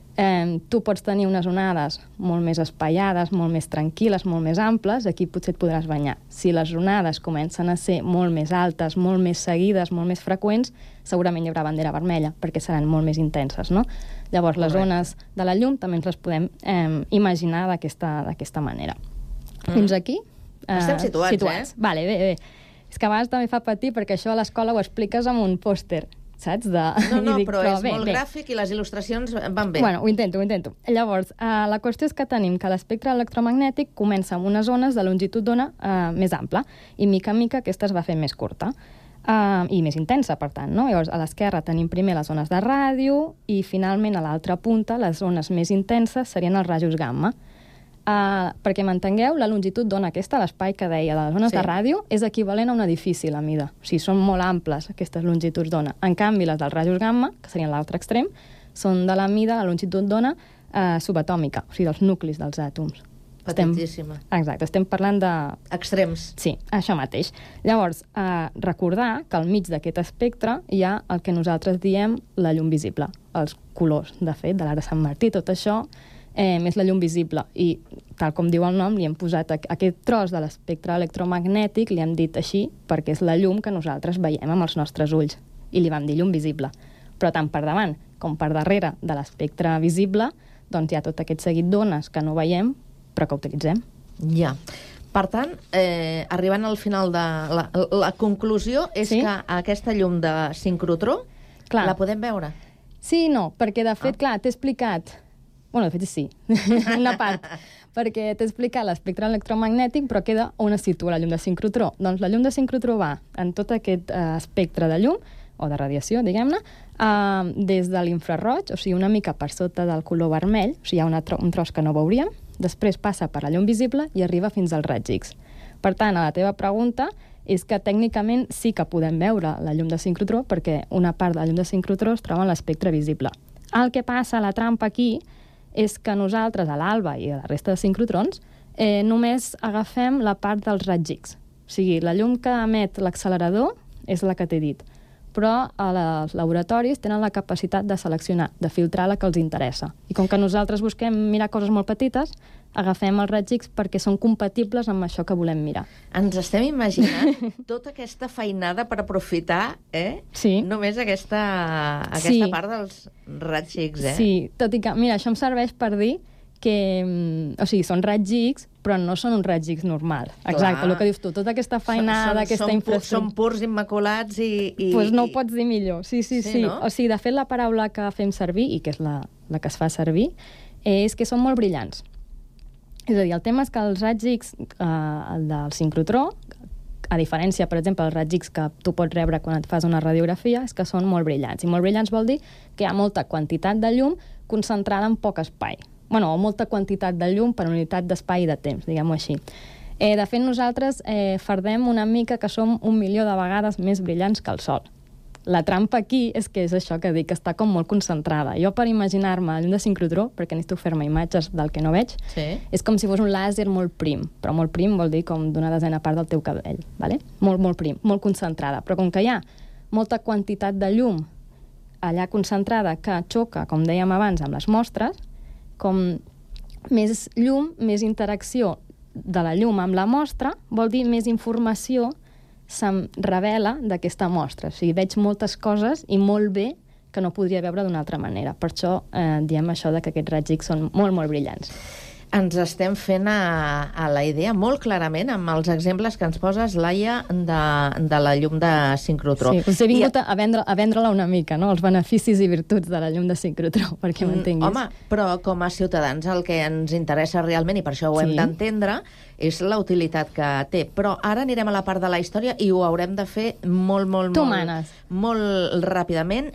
Tu pots tenir unes onades molt més espaiades, molt més tranquil·les, molt més amples, aquí potser et podràs banyar. Si les onades comencen a ser molt més altes, molt més seguides, molt més freqüents, segurament hi haurà bandera vermella, perquè seran molt més intenses, no? Llavors, les ones de la llum també ens les podem imaginar d'aquesta manera. Fins aquí? Estem situats. Vale, bé. És que a vegades també fa patir, perquè això a l'escola ho expliques amb un pòster, saps? Però és molt gràfic i les il·lustracions van bé. Bueno, ho intento. Llavors, la qüestió és que tenim que l'espectre electromagnètic comença amb unes ones de longitud d'ona més ampla, i mica en mica aquesta es va fer més curta i més intensa, per tant, no? Llavors, a l'esquerra tenim primer les ones de ràdio i, finalment, a l'altra punta, les ones més intenses serien els rajos gamma. Perquè m'entengueu, la longitud d'ona aquesta, l'espai que deia de les ones de ràdio, és equivalent a un edifici, la mida. O sigui, són molt amples, aquestes longituds d'ona. En canvi, les dels rajos gamma, que serien l'altre extrem, són de la mida, la longitud d'ona subatòmica, o sigui, dels nuclis dels àtoms. Petitíssima. Exacte, estem parlant de... Extrems. Sí, això mateix. Llavors, recordar que al mig d'aquest espectre hi ha el que nosaltres diem la llum visible, els colors, de fet, de l'ara Sant Martí, tot això més la llum visible, i tal com diu el nom, li hem posat aquest tros de l'espectre electromagnètic, li hem dit així perquè és la llum que nosaltres veiem amb els nostres ulls, i li vam dir llum visible. Però tant per davant com per darrere de l'espectre visible, doncs hi ha tot aquest seguit d'ones que no veiem, però que utilitzem. Ja. Per tant, arribant al final de la conclusió és que aquesta llum de sincrotró la podem veure? Sí i no, perquè de fet, clar, t'he explicat... Bueno, de fet sí, una part, perquè t'he explicat l'espectre electromagnètic, però queda on es situa la llum de sincrotró. Doncs la llum de sincrotró va en tot aquest espectre de llum, o de radiació, diguem-ne, des de l'infraroig, o sigui, una mica per sota del color vermell, o sigui, hi ha un tros que no veuríem, després passa per la llum visible i arriba fins al raig X. Per tant, a la teva pregunta, és que tècnicament sí que podem veure la llum de sincrotró, perquè una part de la llum de sincrotró es troba en l'espectre visible. El que passa, la trampa aquí, és que nosaltres, a l'ALBA i a la resta de sincrotrons, només agafem la part dels raigs X. O sigui, la llum que emet l'accelerador és la que t'he dit, però els laboratoris tenen la capacitat de seleccionar, de filtrar la que els interessa. I com que nosaltres busquem mirar coses molt petites, agafem els raigs X perquè són compatibles amb això que volem mirar. Ens estem imaginant tota aquesta feinada per aprofitar, Sí. Només aquesta part dels raigs X, Sí, tot i que, mira, això em serveix per dir que, o sigui, són raigs X, però no són un raig X normal. Exacte, el que dius tu, tota aquesta feinada, aquesta infraestructura... Són purs, immaculats i... Doncs no ho pots dir millor, sí. No? O sigui, de fet, la paraula que fem servir, i que és la que es fa servir, és que són molt brillants. És a dir, el tema és que els raigs X, el del sincrotró, a diferència, per exemple, dels raigs X que tu pots rebre quan et fas una radiografia, és que són molt brillants. I molt brillants vol dir que hi ha molta quantitat de llum concentrada en poc espai. O molta quantitat de llum per unitat d'espai i de temps, diguem-ho així. De fet, nosaltres fardem una mica que som 1 milió de vegades més brillants que el Sol. La trampa aquí és que és això que dic, que està com molt concentrada. Jo, per imaginar-me la llum de sincrotró, perquè necessito fer-me imatges del que no veig, és com si fos un làser molt prim. Però molt prim vol dir com d'una desena part del teu cabell. ¿vale? Molt prim, molt concentrada. Però com que hi ha molta quantitat de llum allà concentrada que xoca, com dèiem abans, amb les mostres, com més llum, més interacció de la llum amb la mostra, vol dir més informació se'm revela d'aquesta mostra. O sigui, veig moltes coses i molt bé que no podria veure d'una altra manera. Per això diem això de que aquests raigs X són molt, molt brillants. Ens estem fent a la idea molt clarament amb els exemples que ens poses, Laia, de la llum de sincrotró. Sí, us he vingut a vendre-la una mica, no? Els beneficis i virtuts de la llum de sincrotró, perquè m'entenguis. Home, però com a ciutadans el que ens interessa realment, i per això ho hem d'entendre, és la utilitat que té. Però ara anirem a la part de la història i ho haurem de fer molt ràpidament.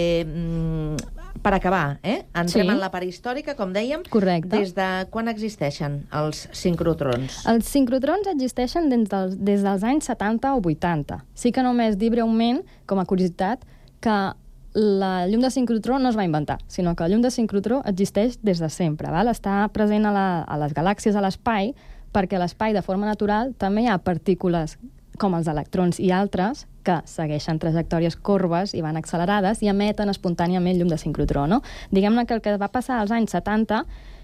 Per acabar, entrem en la part històrica, com dèiem. Correcte. Des de quan existeixen els sincrotrons? Els sincrotrons existeixen des dels anys 70 o 80. Sí que només dir breument, com a curiositat, que la llum de sincrotró no es va inventar, sinó que la llum de sincrotró existeix des de sempre. Val? Està present a les galàxies, a l'espai, perquè a l'espai, de forma natural, també hi ha partícules com els electrons i altres que segueixen trajectòries corbes i van accelerades i emeten espontàniament llum de sincrotró, no? Diguem-ne que el que va passar als anys 70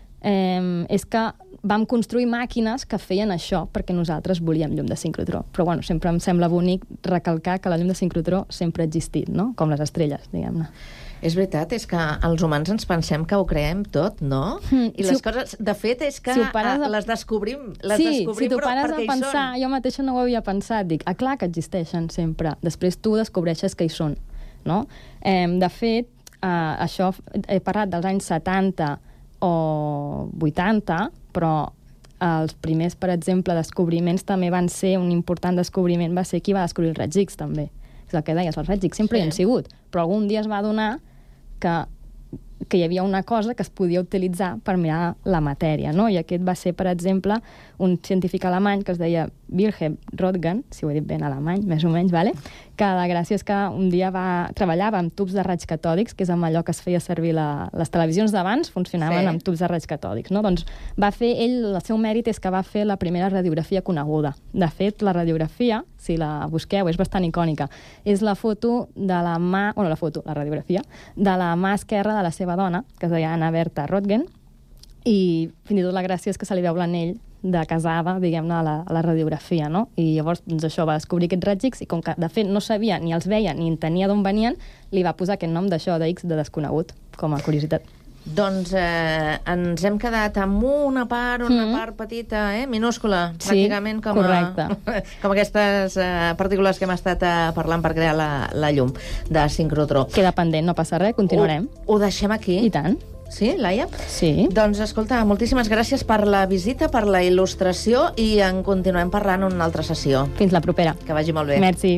és que vam construir màquines que feien això perquè nosaltres volíem llum de sincrotró. Però, bueno, sempre em sembla bonic recalcar que la llum de sincrotró sempre ha existit, no? Com les estrelles, diguem-ne. És veritat, és que els humans ens pensem que ho creem tot, no? I les coses, de fet, és que les descobrim, si tu pares a pensar, jo mateixa no ho havia pensat, dic, clar que existeixen sempre, després tu descobreixes que hi són, no? De fet, això he parlat dels anys 70 o 80, però els primers, per exemple, descobriments també van ser, un important descobriment va ser qui va descobrir els raigs X, també. És el que deies, els raigs X sempre hi han sigut, però algun dia es va adonar que hi havia una cosa que es podia utilitzar per mirar la matèria, no? I aquest va ser, per exemple, un científic alemany que es deia Wilhelm Röntgen, si ho he dit ben alemany, més o menys, vale? Que la gràcia és que un dia treballava amb tubs de raigs catòdics, que és amb allò que es feia servir les televisions d'abans, funcionaven amb tubs de raigs catòdics, no? Doncs va fer ell, el seu mèrit és que va fer la primera radiografia coneguda. De fet, la radiografia, si la busqueu, és bastant icònica. És la foto de la mà, la radiografia, de la mà esquerra de la seva dona, que es deia Anna Bertha Röntgen, i fins i tot la gràcia és que se li veu l'anell de casada, diguem-ne, a la radiografia, no? I llavors, doncs això, va descobrir aquests raigs X i com que, de fet, no sabia, ni els veia, ni entenia d'on venien, li va posar aquest nom d'això, de X, de desconegut, com a curiositat. Doncs ens hem quedat amb una part petita, minúscula, pràcticament com aquestes partícules que hem estat parlant per crear la llum de sincrotró. Queda pendent, no passa res, continuarem. Ho deixem aquí? I tant. Sí, Laia? Sí. Doncs, escolta, moltíssimes gràcies per la visita, per la il·lustració i en continuem parlant en una altra sessió. Fins la propera. Que vagi molt bé. Merci.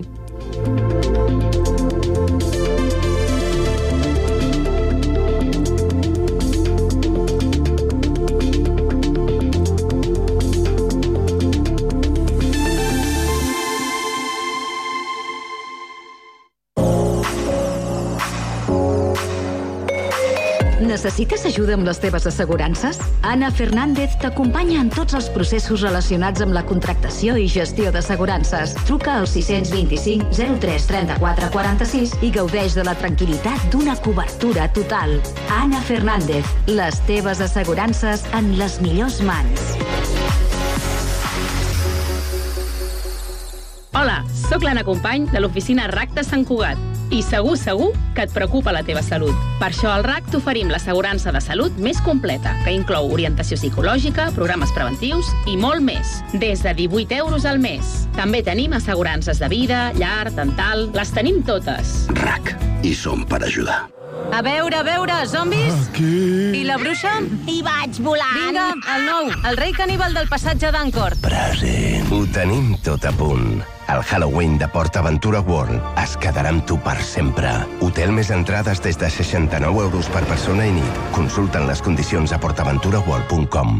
Necessites ajuda amb les teves assegurances? Anna Fernández t'acompanya en tots els processos relacionats amb la contractació i gestió d'assegurances. Truca al 625 03 34 46 i gaudeix de la tranquil·litat d'una cobertura total. Anna Fernández, les teves assegurances en les millors mans. Hola, sóc l'Anna Company de l'oficina RAC de Sant Cugat i segur que et preocupa la teva salut. Per això al RAC t'oferim l'assegurança de salut més completa, que inclou orientació psicològica, programes preventius i molt més, des de 18 euros al mes. També tenim assegurances de vida, llar, dental, les tenim totes. RAC, hi som per ajudar. A veure, zombis? Aquí. I la bruixa? Hi vaig volant. Vinga, el nou, el rei caníbal del passatge d'Ancor. Present. Ho tenim tot a punt. El Halloween de PortAventura World es quedarà amb tu per sempre. Hotel més entrades des de 69 euros per persona i nit. Consulten les condicions a portaventuraworld.com.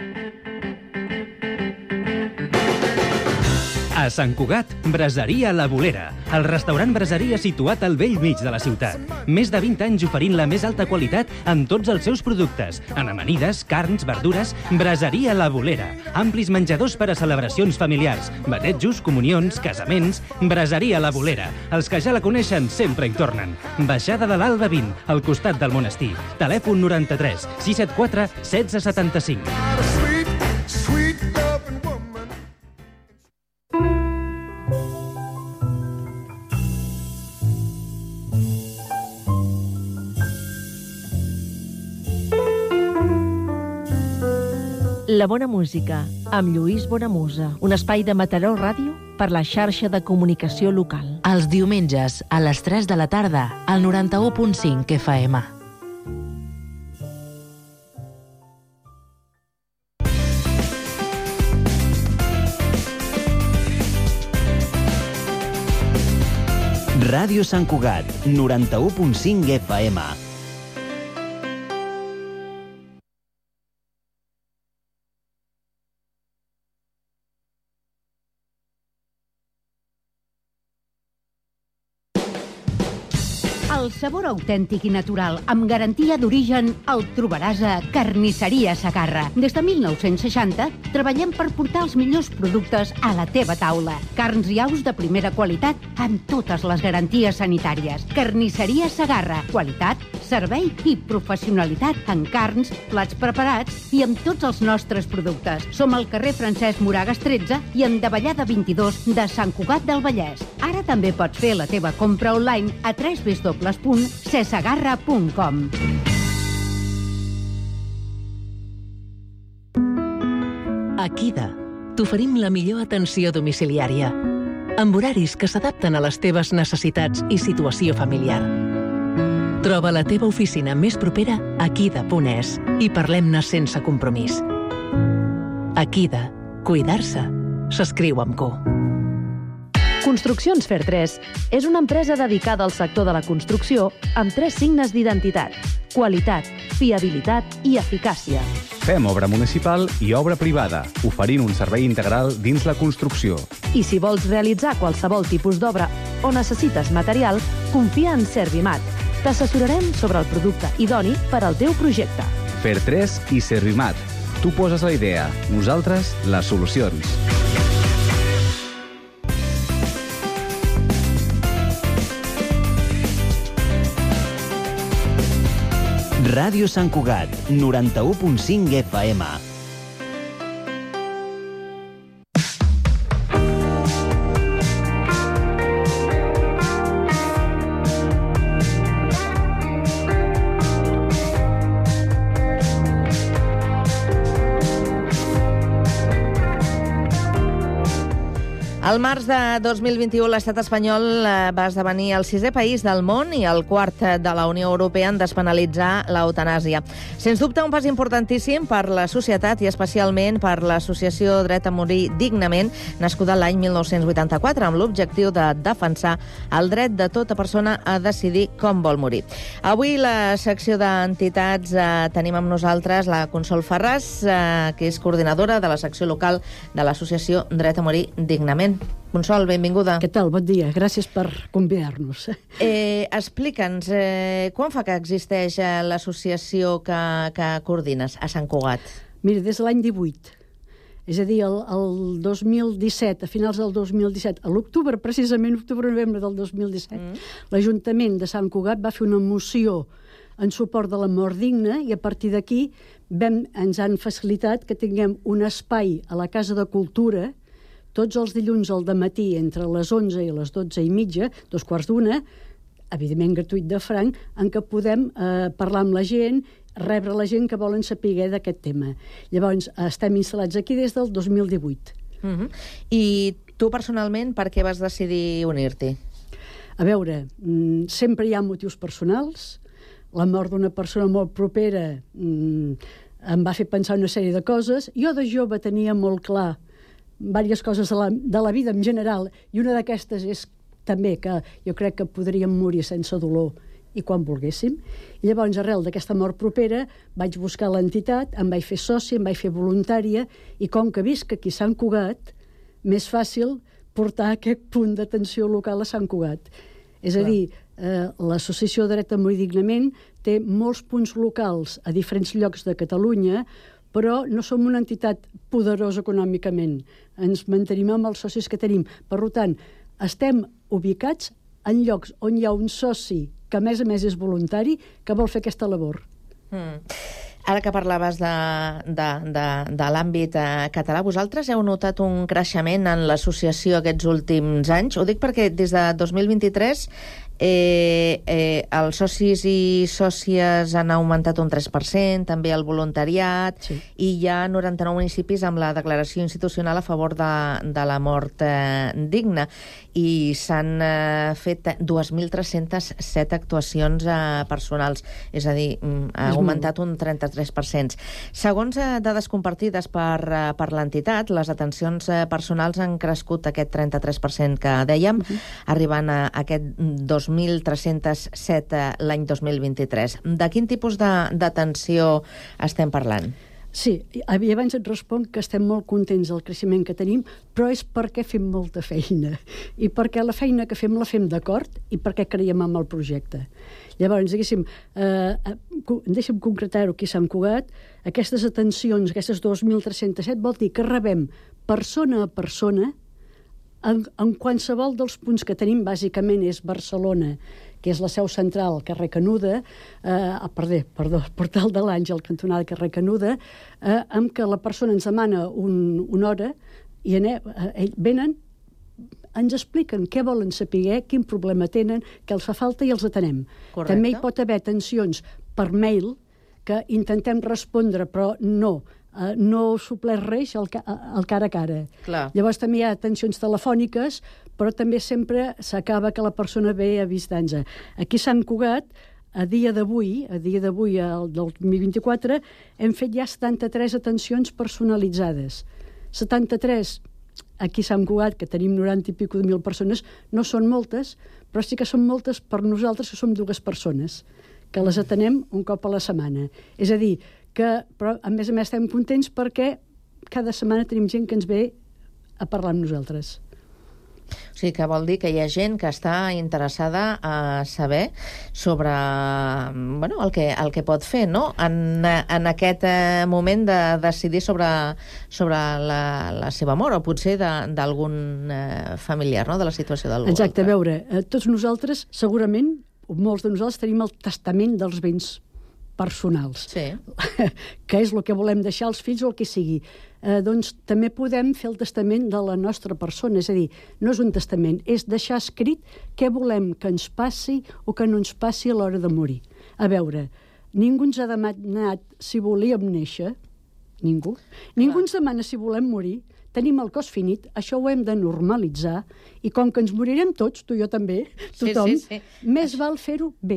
A Sant Cugat, Braseria La Bolera, el restaurant braseria situat al bell mig de la ciutat. Més de 20 anys oferint la més alta qualitat en tots els seus productes. En amanides, carns, verdures, Braseria La Bolera. Amplis menjadors per a celebracions familiars, batejos, comunions, casaments. Braseria La Bolera. Els que ja la coneixen sempre hi tornen. Baixada de l'Alba 20, al costat del monestir. Telèfon 93 674 1675. La bona música, amb Lluís Bonamusa, un espai de Mataró Ràdio per la xarxa de comunicació local. Els diumenges, a les 3 de la tarda, al 91.5 FM. Ràdio Sant Cugat, 91.5 FM. El sabor autèntic i natural, amb garantia d'origen, el trobaràs a Carnisseria Segarra. Des de 1960, treballem per portar els millors productes a la teva taula. Carns i aus de primera qualitat, amb totes les garanties sanitàries. Carnisseria Segarra. Qualitat, servei i professionalitat en carns, plats preparats i amb tots els nostres productes. Som al carrer Francesc Moragas 13 i en Davallada 22 de Sant Cugat del Vallès. Ara també pots fer la teva compra online a www.cesegarra.com. A Kida t'oferim la millor atenció domiciliària, amb horaris que s'adapten a les teves necessitats i situació familiar. Troba la teva oficina més propera a kida.es i parlem-ne sense compromís. A Kida, cuidar-se s'escriu amb Q. Construccions Fer3 és una empresa dedicada al sector de la construcció amb 3 signes d'identitat: qualitat, fiabilitat i eficàcia. Fem obra municipal i obra privada, oferint un servei integral dins la construcció. I si vols realitzar qualsevol tipus d'obra o necessites material, confia en Servimat. T'assessorarem sobre el producte idoni per al teu projecte. Fer3 i Servimat. Tu poses la idea, nosaltres les solucions. Ràdio Sant Cugat, 91.5 FM. Al març de 2021, l'estat espanyol va esdevenir el 6è país del món i el 4è de la Unió Europea en despenalitzar l'eutanàsia. Sens dubte, un pas importantíssim per la societat i especialment per l'associació Dret a Morir Dignament, nascuda l'any 1984, amb l'objectiu de defensar el dret de tota persona a decidir com vol morir. Avui, la secció d'entitats, tenim amb nosaltres la Consol Ferràs, que és coordinadora de la secció local de l'associació Dret a Morir Dignament. Consol, benvinguda. Què tal? Bon dia. Gràcies per convidar-nos. Explica'ns, quan fa que existeix l'associació que coordines a Sant Cugat? Mira, des de l'any 18. És a dir, el 2017, a finals del 2017, a l'octubre, precisament octubre-novembre del 2017, l'Ajuntament de Sant Cugat va fer una moció en suport de la mort digna i a partir d'aquí ens han facilitat que tinguem un espai a la Casa de Cultura tots els dilluns al dematí entre les 11 i les 12:30, 2:15, evidentment gratuït de franc, en què podem parlar amb la gent, rebre la gent que volen saber d'aquest tema. Llavors, estem instal·lats aquí des del 2018. I tu personalment per què vas decidir unir-t'hi? A veure, sempre hi ha motius personals. La mort d'una persona molt propera em va fer pensar una sèrie de coses. Jo de jove tenia molt clar diverses coses de la vida en general, i una d'aquestes és també que jo crec que podríem morir sense dolor i quan volguéssim. I llavors, arrel d'aquesta mort propera, vaig buscar l'entitat, em vaig fer soci, em vaig fer voluntària, i com que visc aquí a Sant Cugat, més fàcil portar aquest punt d'atenció local a Sant Cugat. És a dir, l'Associació Dret a Morir Dignament té molts punts locals a diferents llocs de Catalunya, però no som una entitat poderosa econòmicament. Ens mantenim amb els socis que tenim. Per tant, estem ubicats en llocs on hi ha un soci que a més és voluntari, que vol fer aquesta labor. Ara que parlaves de l'àmbit català, vosaltres heu notat un creixement en l'associació aquests últims anys? Ho dic perquè des de 2023 els socis i sòcies han augmentat un 3%, també el voluntariat, i hi ha 99 municipis amb la declaració institucional a favor de la mort digna, i s'han fet 2.307 actuacions personals, és a dir, ha augmentat un 33%. Segons dades compartides per l'entitat, les atencions personals han crescut aquest 33% que dèiem, arribant a aquest 2.307 l'any 2023. De quin tipus d'atenció estem parlant? Sí, abans et responc que estem molt contents del creixement que tenim, però és perquè fem molta feina. I perquè la feina que fem la fem d'acord i perquè creiem en el projecte. Llavors, deixa'm concretar-ho aquí a Sant Cugat, aquestes atencions, aquestes 2.307, vol dir que rebem persona a persona en qualsevol dels punts que tenim. Bàsicament és Barcelona, que és la seu central, carrer Canuda, Portal de l'Àngel, cantonada carrer Canuda, amb què la persona ens demana una hora i venen, ens expliquen què volen saber, quin problema tenen, què els fa falta i els atenem. Correcte. També hi pot haver atencions per mail que intentem respondre, però no supleix res al cara a cara. Clar. Llavors també hi ha atencions telefòniques, però també sempre s'acaba que la persona ve a visitar-nos. Aquí a Sant Cugat, a dia d'avui, el 2024, hem fet ja 73 atencions personalitzades. 73 aquí a Sant Cugat, que tenim 90 i pico de mil persones, no són moltes, però sí que són moltes per nosaltres, que som 2 persones, que les atenem un cop a la setmana. És a dir, però a més estem contents perquè cada setmana tenim gent que ens ve a parlar amb nosaltres. O sigui, que vol dir que hi ha gent que està interessada a saber sobre el que pot fer, no? En aquest moment de decidir sobre la seva mort, o potser d'algun familiar, no?, de la situació d'algú. Exacte, a veure, tots nosaltres, segurament, molts de nosaltres tenim el testament dels béns personals, que és el que volem deixar als fills o el que sigui. Doncs també podem fer el testament de la nostra persona, és a dir, no és un testament, és deixar escrit què volem que ens passi o que no ens passi a l'hora de morir. A veure, ningú ens ha demanat si volíem néixer, ningú. Ningú ens demana si volem morir, tenim el cos finit, això ho hem de normalitzar, i com que ens morirem tots, tu i jo també, tothom, més val fer-ho bé.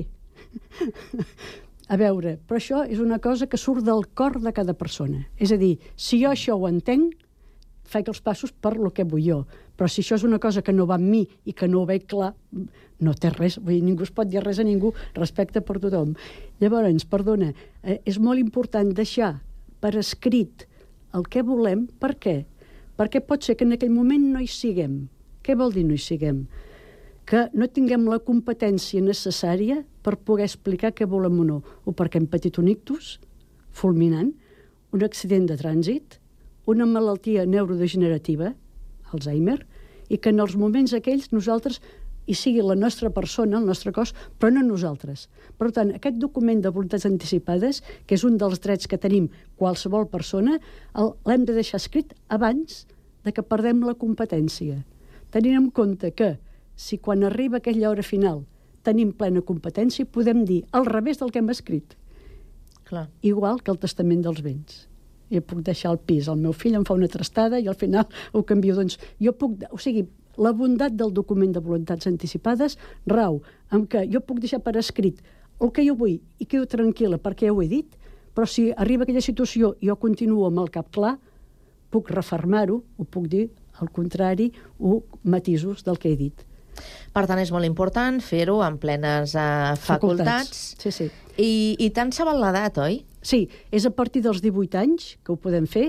A veure, però això és una cosa que surt del cor de cada persona. És a dir, si jo això ho entenc, faig els passos per lo que vull jo. Però si això és una cosa que no va amb mi i que no ho veig clar, no té res. Vull dir, ningú es pot dir res a ningú, respecte per tothom. Llavors, perdona, és molt important deixar per escrit el que volem. Per què? perquè pot ser que en aquell moment no hi siguem. Què vol dir no hi siguem? Que no tinguem la competència necessària per poder explicar què volem o no, o perquè hem patit un ictus fulminant, un accident de trànsit, una malaltia neurodegenerativa, Alzheimer, i que en els moments aquells nosaltres hi sigui la nostra persona, el nostre cos, però no nosaltres. Per tant, aquest document de voluntats anticipades, que és un dels drets que tenim qualsevol persona, l'hem de deixar escrit abans de que perdem la competència. Tenint en compte que, si quan arriba aquella hora final tenim plena competència, podem dir al revés del que hem escrit. Clar. Igual que el testament dels béns. Jo puc deixar el pis, el meu fill em fa una trastada i al final ho canvio. Doncs jo puc... O sigui, la bondat del document de voluntats anticipades rau en què jo puc deixar per escrit el que jo vull i quedo tranquil·la perquè ja ho he dit, però si arriba aquella situació i jo continuo amb el cap clar, puc refermar-ho, ho puc dir al contrari, o matisos del que he dit. Per tant, és molt important fer-ho en plenes facultats. Sí, sí. I tant se val l'edat, oi? Sí, és a partir dels 18 anys que ho podem fer.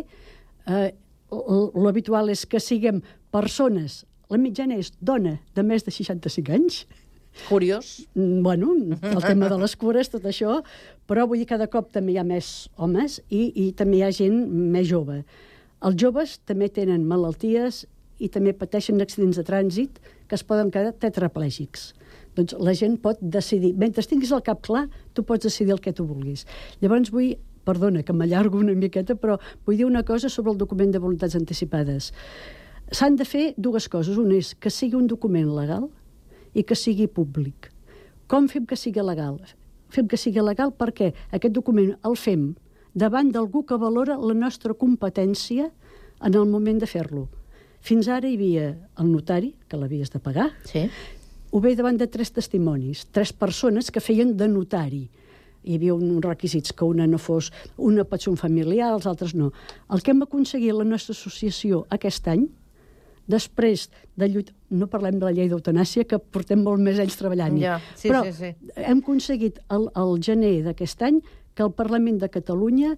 L'habitual és que siguem persones, la mitjana és dona de més de 65 anys. Curiós. Bueno, el tema de les cures, tot això, però vull dir, cada cop també hi ha més homes i també hi ha gent més jove. Els joves també tenen malalties i també pateixen accidents de trànsit que es poden quedar tetraplègics. Doncs la gent pot decidir. Mentre tinguis el cap clar, tu pots decidir el que tu vulguis. Llavors vull, perdona que m'allargo una miqueta, però vull dir una cosa sobre el document de voluntats anticipades. S'han de fer dues coses. Una és que sigui un document legal i que sigui públic. Com fem que sigui legal? Fem que sigui legal perquè aquest document el fem davant d'algú que valora la nostra competència en el moment de fer-lo. Fins ara hi havia el notari, que l'havies de pagar, ho ve davant de 3 testimonis, 3 persones que feien de notari. Hi havia uns requisits, que una no fos... Una pot ser un familiar, els altres no. El que hem aconseguit la nostra associació aquest any, després de lluitar... No parlem de la llei d'eutanàsia, que portem molt més anys treballant-hi. Ja, sí, però sí. hem aconseguit el gener d'aquest any que el Parlament de Catalunya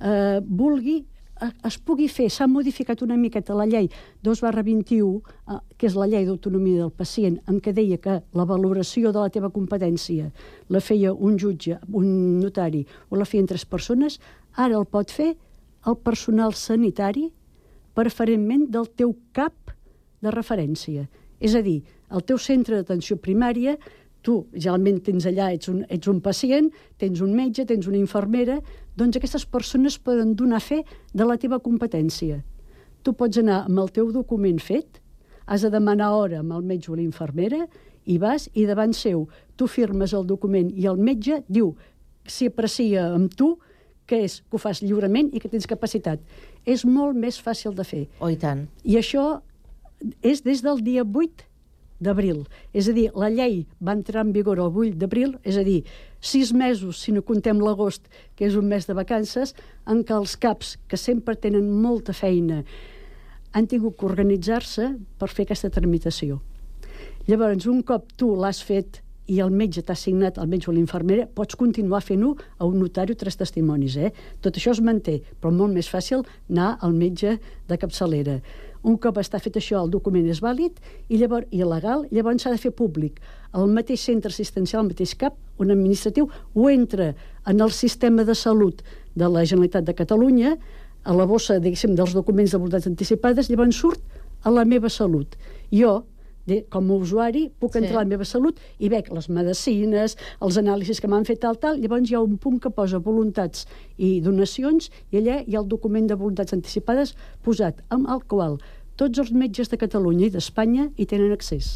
es pugui fer. S'ha modificat una miqueta la llei 2/21, que és la llei d'autonomia del pacient, en què deia que la valoració de la teva competència la feia un jutge, un notari, o la feien 3 persones. Ara el pot fer el personal sanitari preferentment del teu CAP de referència. És a dir, el teu centre d'atenció primària, tu generalment tens allà, ets un pacient, tens un metge, tens una infermera, doncs aquestes persones poden donar fe de la teva competència. Tu pots anar amb el teu document fet, has de demanar hora amb el metge o la infermera, i vas, i davant seu tu firmes el document i el metge diu si aprecia amb tu que és que ho fas lliurement i que tens capacitat. És molt més fàcil de fer. Oh, i tant. I això és des del dia 8 d'abril. És a dir, la llei va entrar en vigor el 8 d'abril, és a dir, 6 mesos, si no contem l'agost, que és un mes de vacances, en què els CAPs, que sempre tenen molta feina, han tingut que organitzar-se per fer aquesta tramitació. Llavors, un cop tu l'has fet i el metge t'ha assignat, el metge o l'infermera, pots continuar fent-ho a un notari o 3 testimonis. Tot això es manté, però molt més fàcil anar al metge de capçalera. Un cop està fet això, el document és vàlid i legal, llavors s'ha de fer públic. El mateix centre assistencial, el mateix CAP, un administratiu, ho entra en el sistema de salut de la Generalitat de Catalunya, a la bossa, diguéssim, dels documents de voluntats anticipades, llavors surt a la meva salut. Jo, com a usuari, puc entrar a la meva salut i veig les medicines, els anàlisis que m'han fet tal, llavors hi ha un punt que posa voluntats i donacions i allà hi ha el document de voluntats anticipades posat, amb el qual tots els metges de Catalunya i d'Espanya hi tenen accés.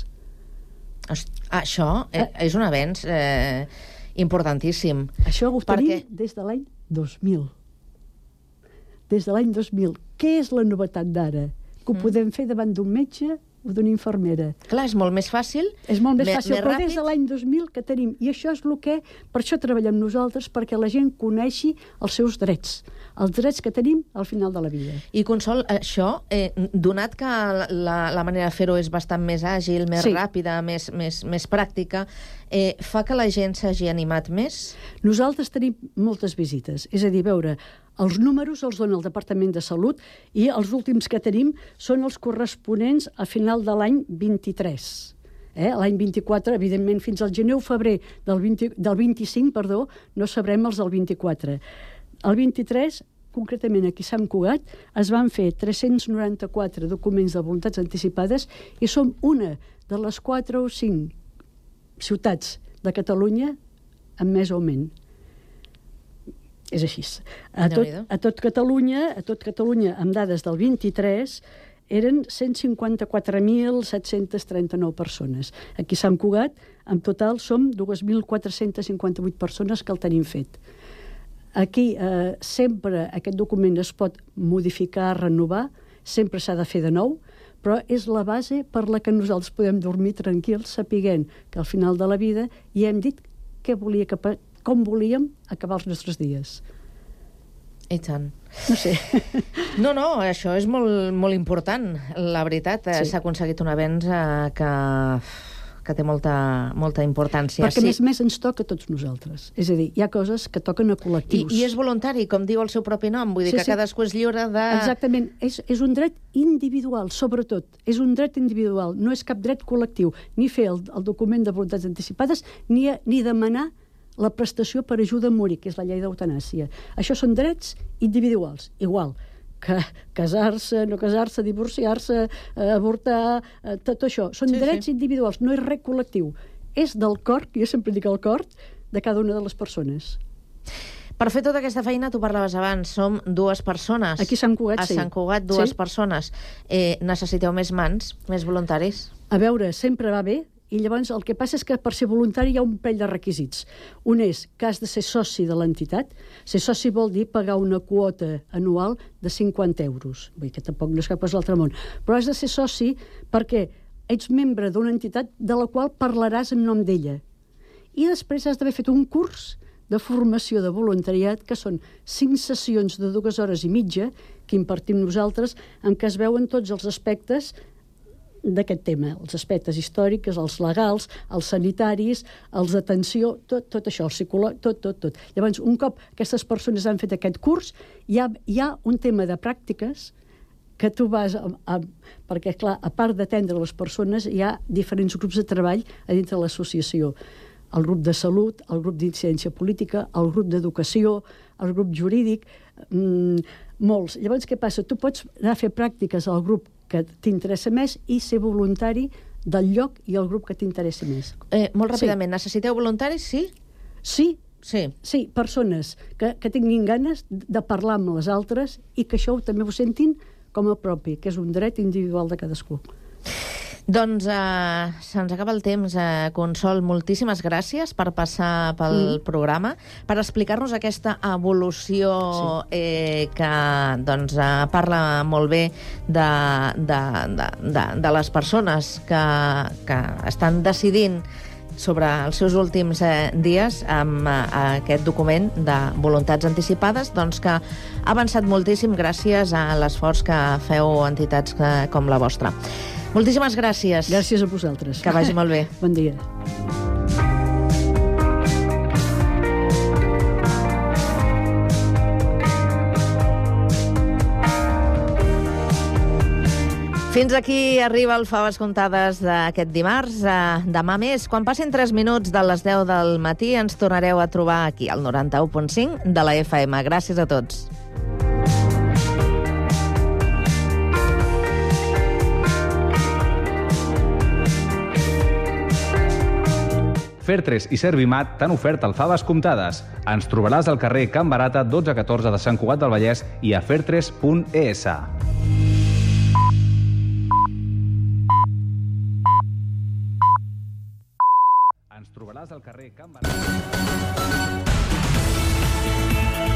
Això és un avenç importantíssim. Això ho tenim des de l'any 2000. Des de l'any 2000. Què és la novetat d'ara? Que ho podem fer davant d'un metge o d'una infermera. Clar, és molt més fàcil. És molt més fàcil, però des de l'any 2000 que tenim. I això és el que... Per això treballem nosaltres, perquè la gent coneixi els seus drets. Els drets que tenim al final de la vida. I, Consol, això, donat que la manera de fer-ho és bastant més àgil, més ràpida, més pràctica, fa que la gent s'hagi animat més? Nosaltres tenim moltes visites. És a dir, veure, els números els dona el Departament de Salut i els últims que tenim són els corresponents a final de l'any 23. L'any 24, evidentment, fins al gener o febrer del 25, no sabrem els del 24. El 23, concretament aquí a Sant Cugat, es van fer 394 documents de voluntats anticipades i som una de les 4 o 5 ciutats de Catalunya amb més augment. És així. A tot Catalunya, amb dades del 23, eren 154.739 persones. Aquí a Sant Cugat, en total, som 2.458 persones que el tenim fet. Aquí sempre aquest document es pot modificar, renovar, sempre s'ha de fer de nou, però és la base per la que nosaltres podem dormir tranquils, sapiguent que al final de la vida ja hem dit com volíem acabar els nostres dies. I tant. No sé. No, això és molt important, la veritat. S'ha aconseguit un avenç que té molta importància. Perquè, a més, ens toca a tots nosaltres. És a dir, hi ha coses que toquen a col·lectius. I és voluntari, com diu el seu propi nom. Vull dir que cadascú és lliure de... Exactament. És un dret individual, sobretot. És un dret individual. No és cap dret col·lectiu. Ni fer el document de voluntats anticipades, ni demanar la prestació per ajuda a morir, que és la llei d'eutanàsia. Això són drets individuals, igual que casar-se, no casar-se, divorciar-se, avortar, tot això. Són drets individuals, no és res col·lectiu. És del cor, jo sempre dic el cor, de cada una de les persones. Per fer tota aquesta feina, tu parlaves abans, som 2 persones. Aquí a Sant Cugat, sí. A Sant Cugat, 2 persones. Necessiteu més mans, més voluntaris? A veure, sempre va bé, i llavors el que passa és que per ser voluntari hi ha un parell de requisits. Un és que has de ser soci de l'entitat. Ser soci vol dir pagar una quota anual de 50 euros. Vull dir que tampoc no és cap cosa a l'altre món. Però has de ser soci perquè ets membre d'una entitat de la qual parlaràs en nom d'ella. I després has d'haver fet un curs de formació de voluntariat, que són 5 sessions de 2 hores i mitja que impartim nosaltres, en què es veuen tots els aspectes d'aquest tema, els aspectes històrics, els legals, els sanitaris, els d'atenció, tot això, el psicològic, tot. Llavors, un cop aquestes persones han fet aquest curs, hi ha un tema de pràctiques que tu vas... perquè, clar, a part d'atendre les persones, hi ha diferents grups de treball a dintre l'associació. El grup de salut, el grup d'incidència política, el grup d'educació, el grup jurídic, molts. Llavors, què passa? Tu pots anar a fer pràctiques al grup que t'interessa més i ser voluntari del lloc i el grup que t'interessa més. Molt ràpidament, necessiteu voluntaris, sí? Sí, persones que tinguin ganes de parlar amb les altres i que això també ho sentin com a propi, que és un dret individual de cadascú. Doncs se'ns acaba el temps. Consol, moltíssimes gràcies per passar pel programa, per explicar-nos aquesta evolució que parla molt bé de les persones que estan decidint sobre els seus últims dies amb aquest document de voluntats anticipades, doncs que ha avançat moltíssim gràcies a l'esforç que feu entitats com la vostra. Moltíssimes gràcies. Gràcies a vosaltres. Que vagi molt bé. Bon dia. Fins aquí arriba el Faves Comptades d'aquest dimarts. Demà més, quan passin 3 minuts de les 10 del matí, ens tornareu a trobar aquí, al 91.5 de la FM. Gràcies a tots. Fer3 i Servimat t'han ofert el Faves Comptades. Ens trobaràs al carrer Can Barata 1214 de Sant Cugat del Vallès i a fer3.es. Ens trobaràs al carrer Can Barata...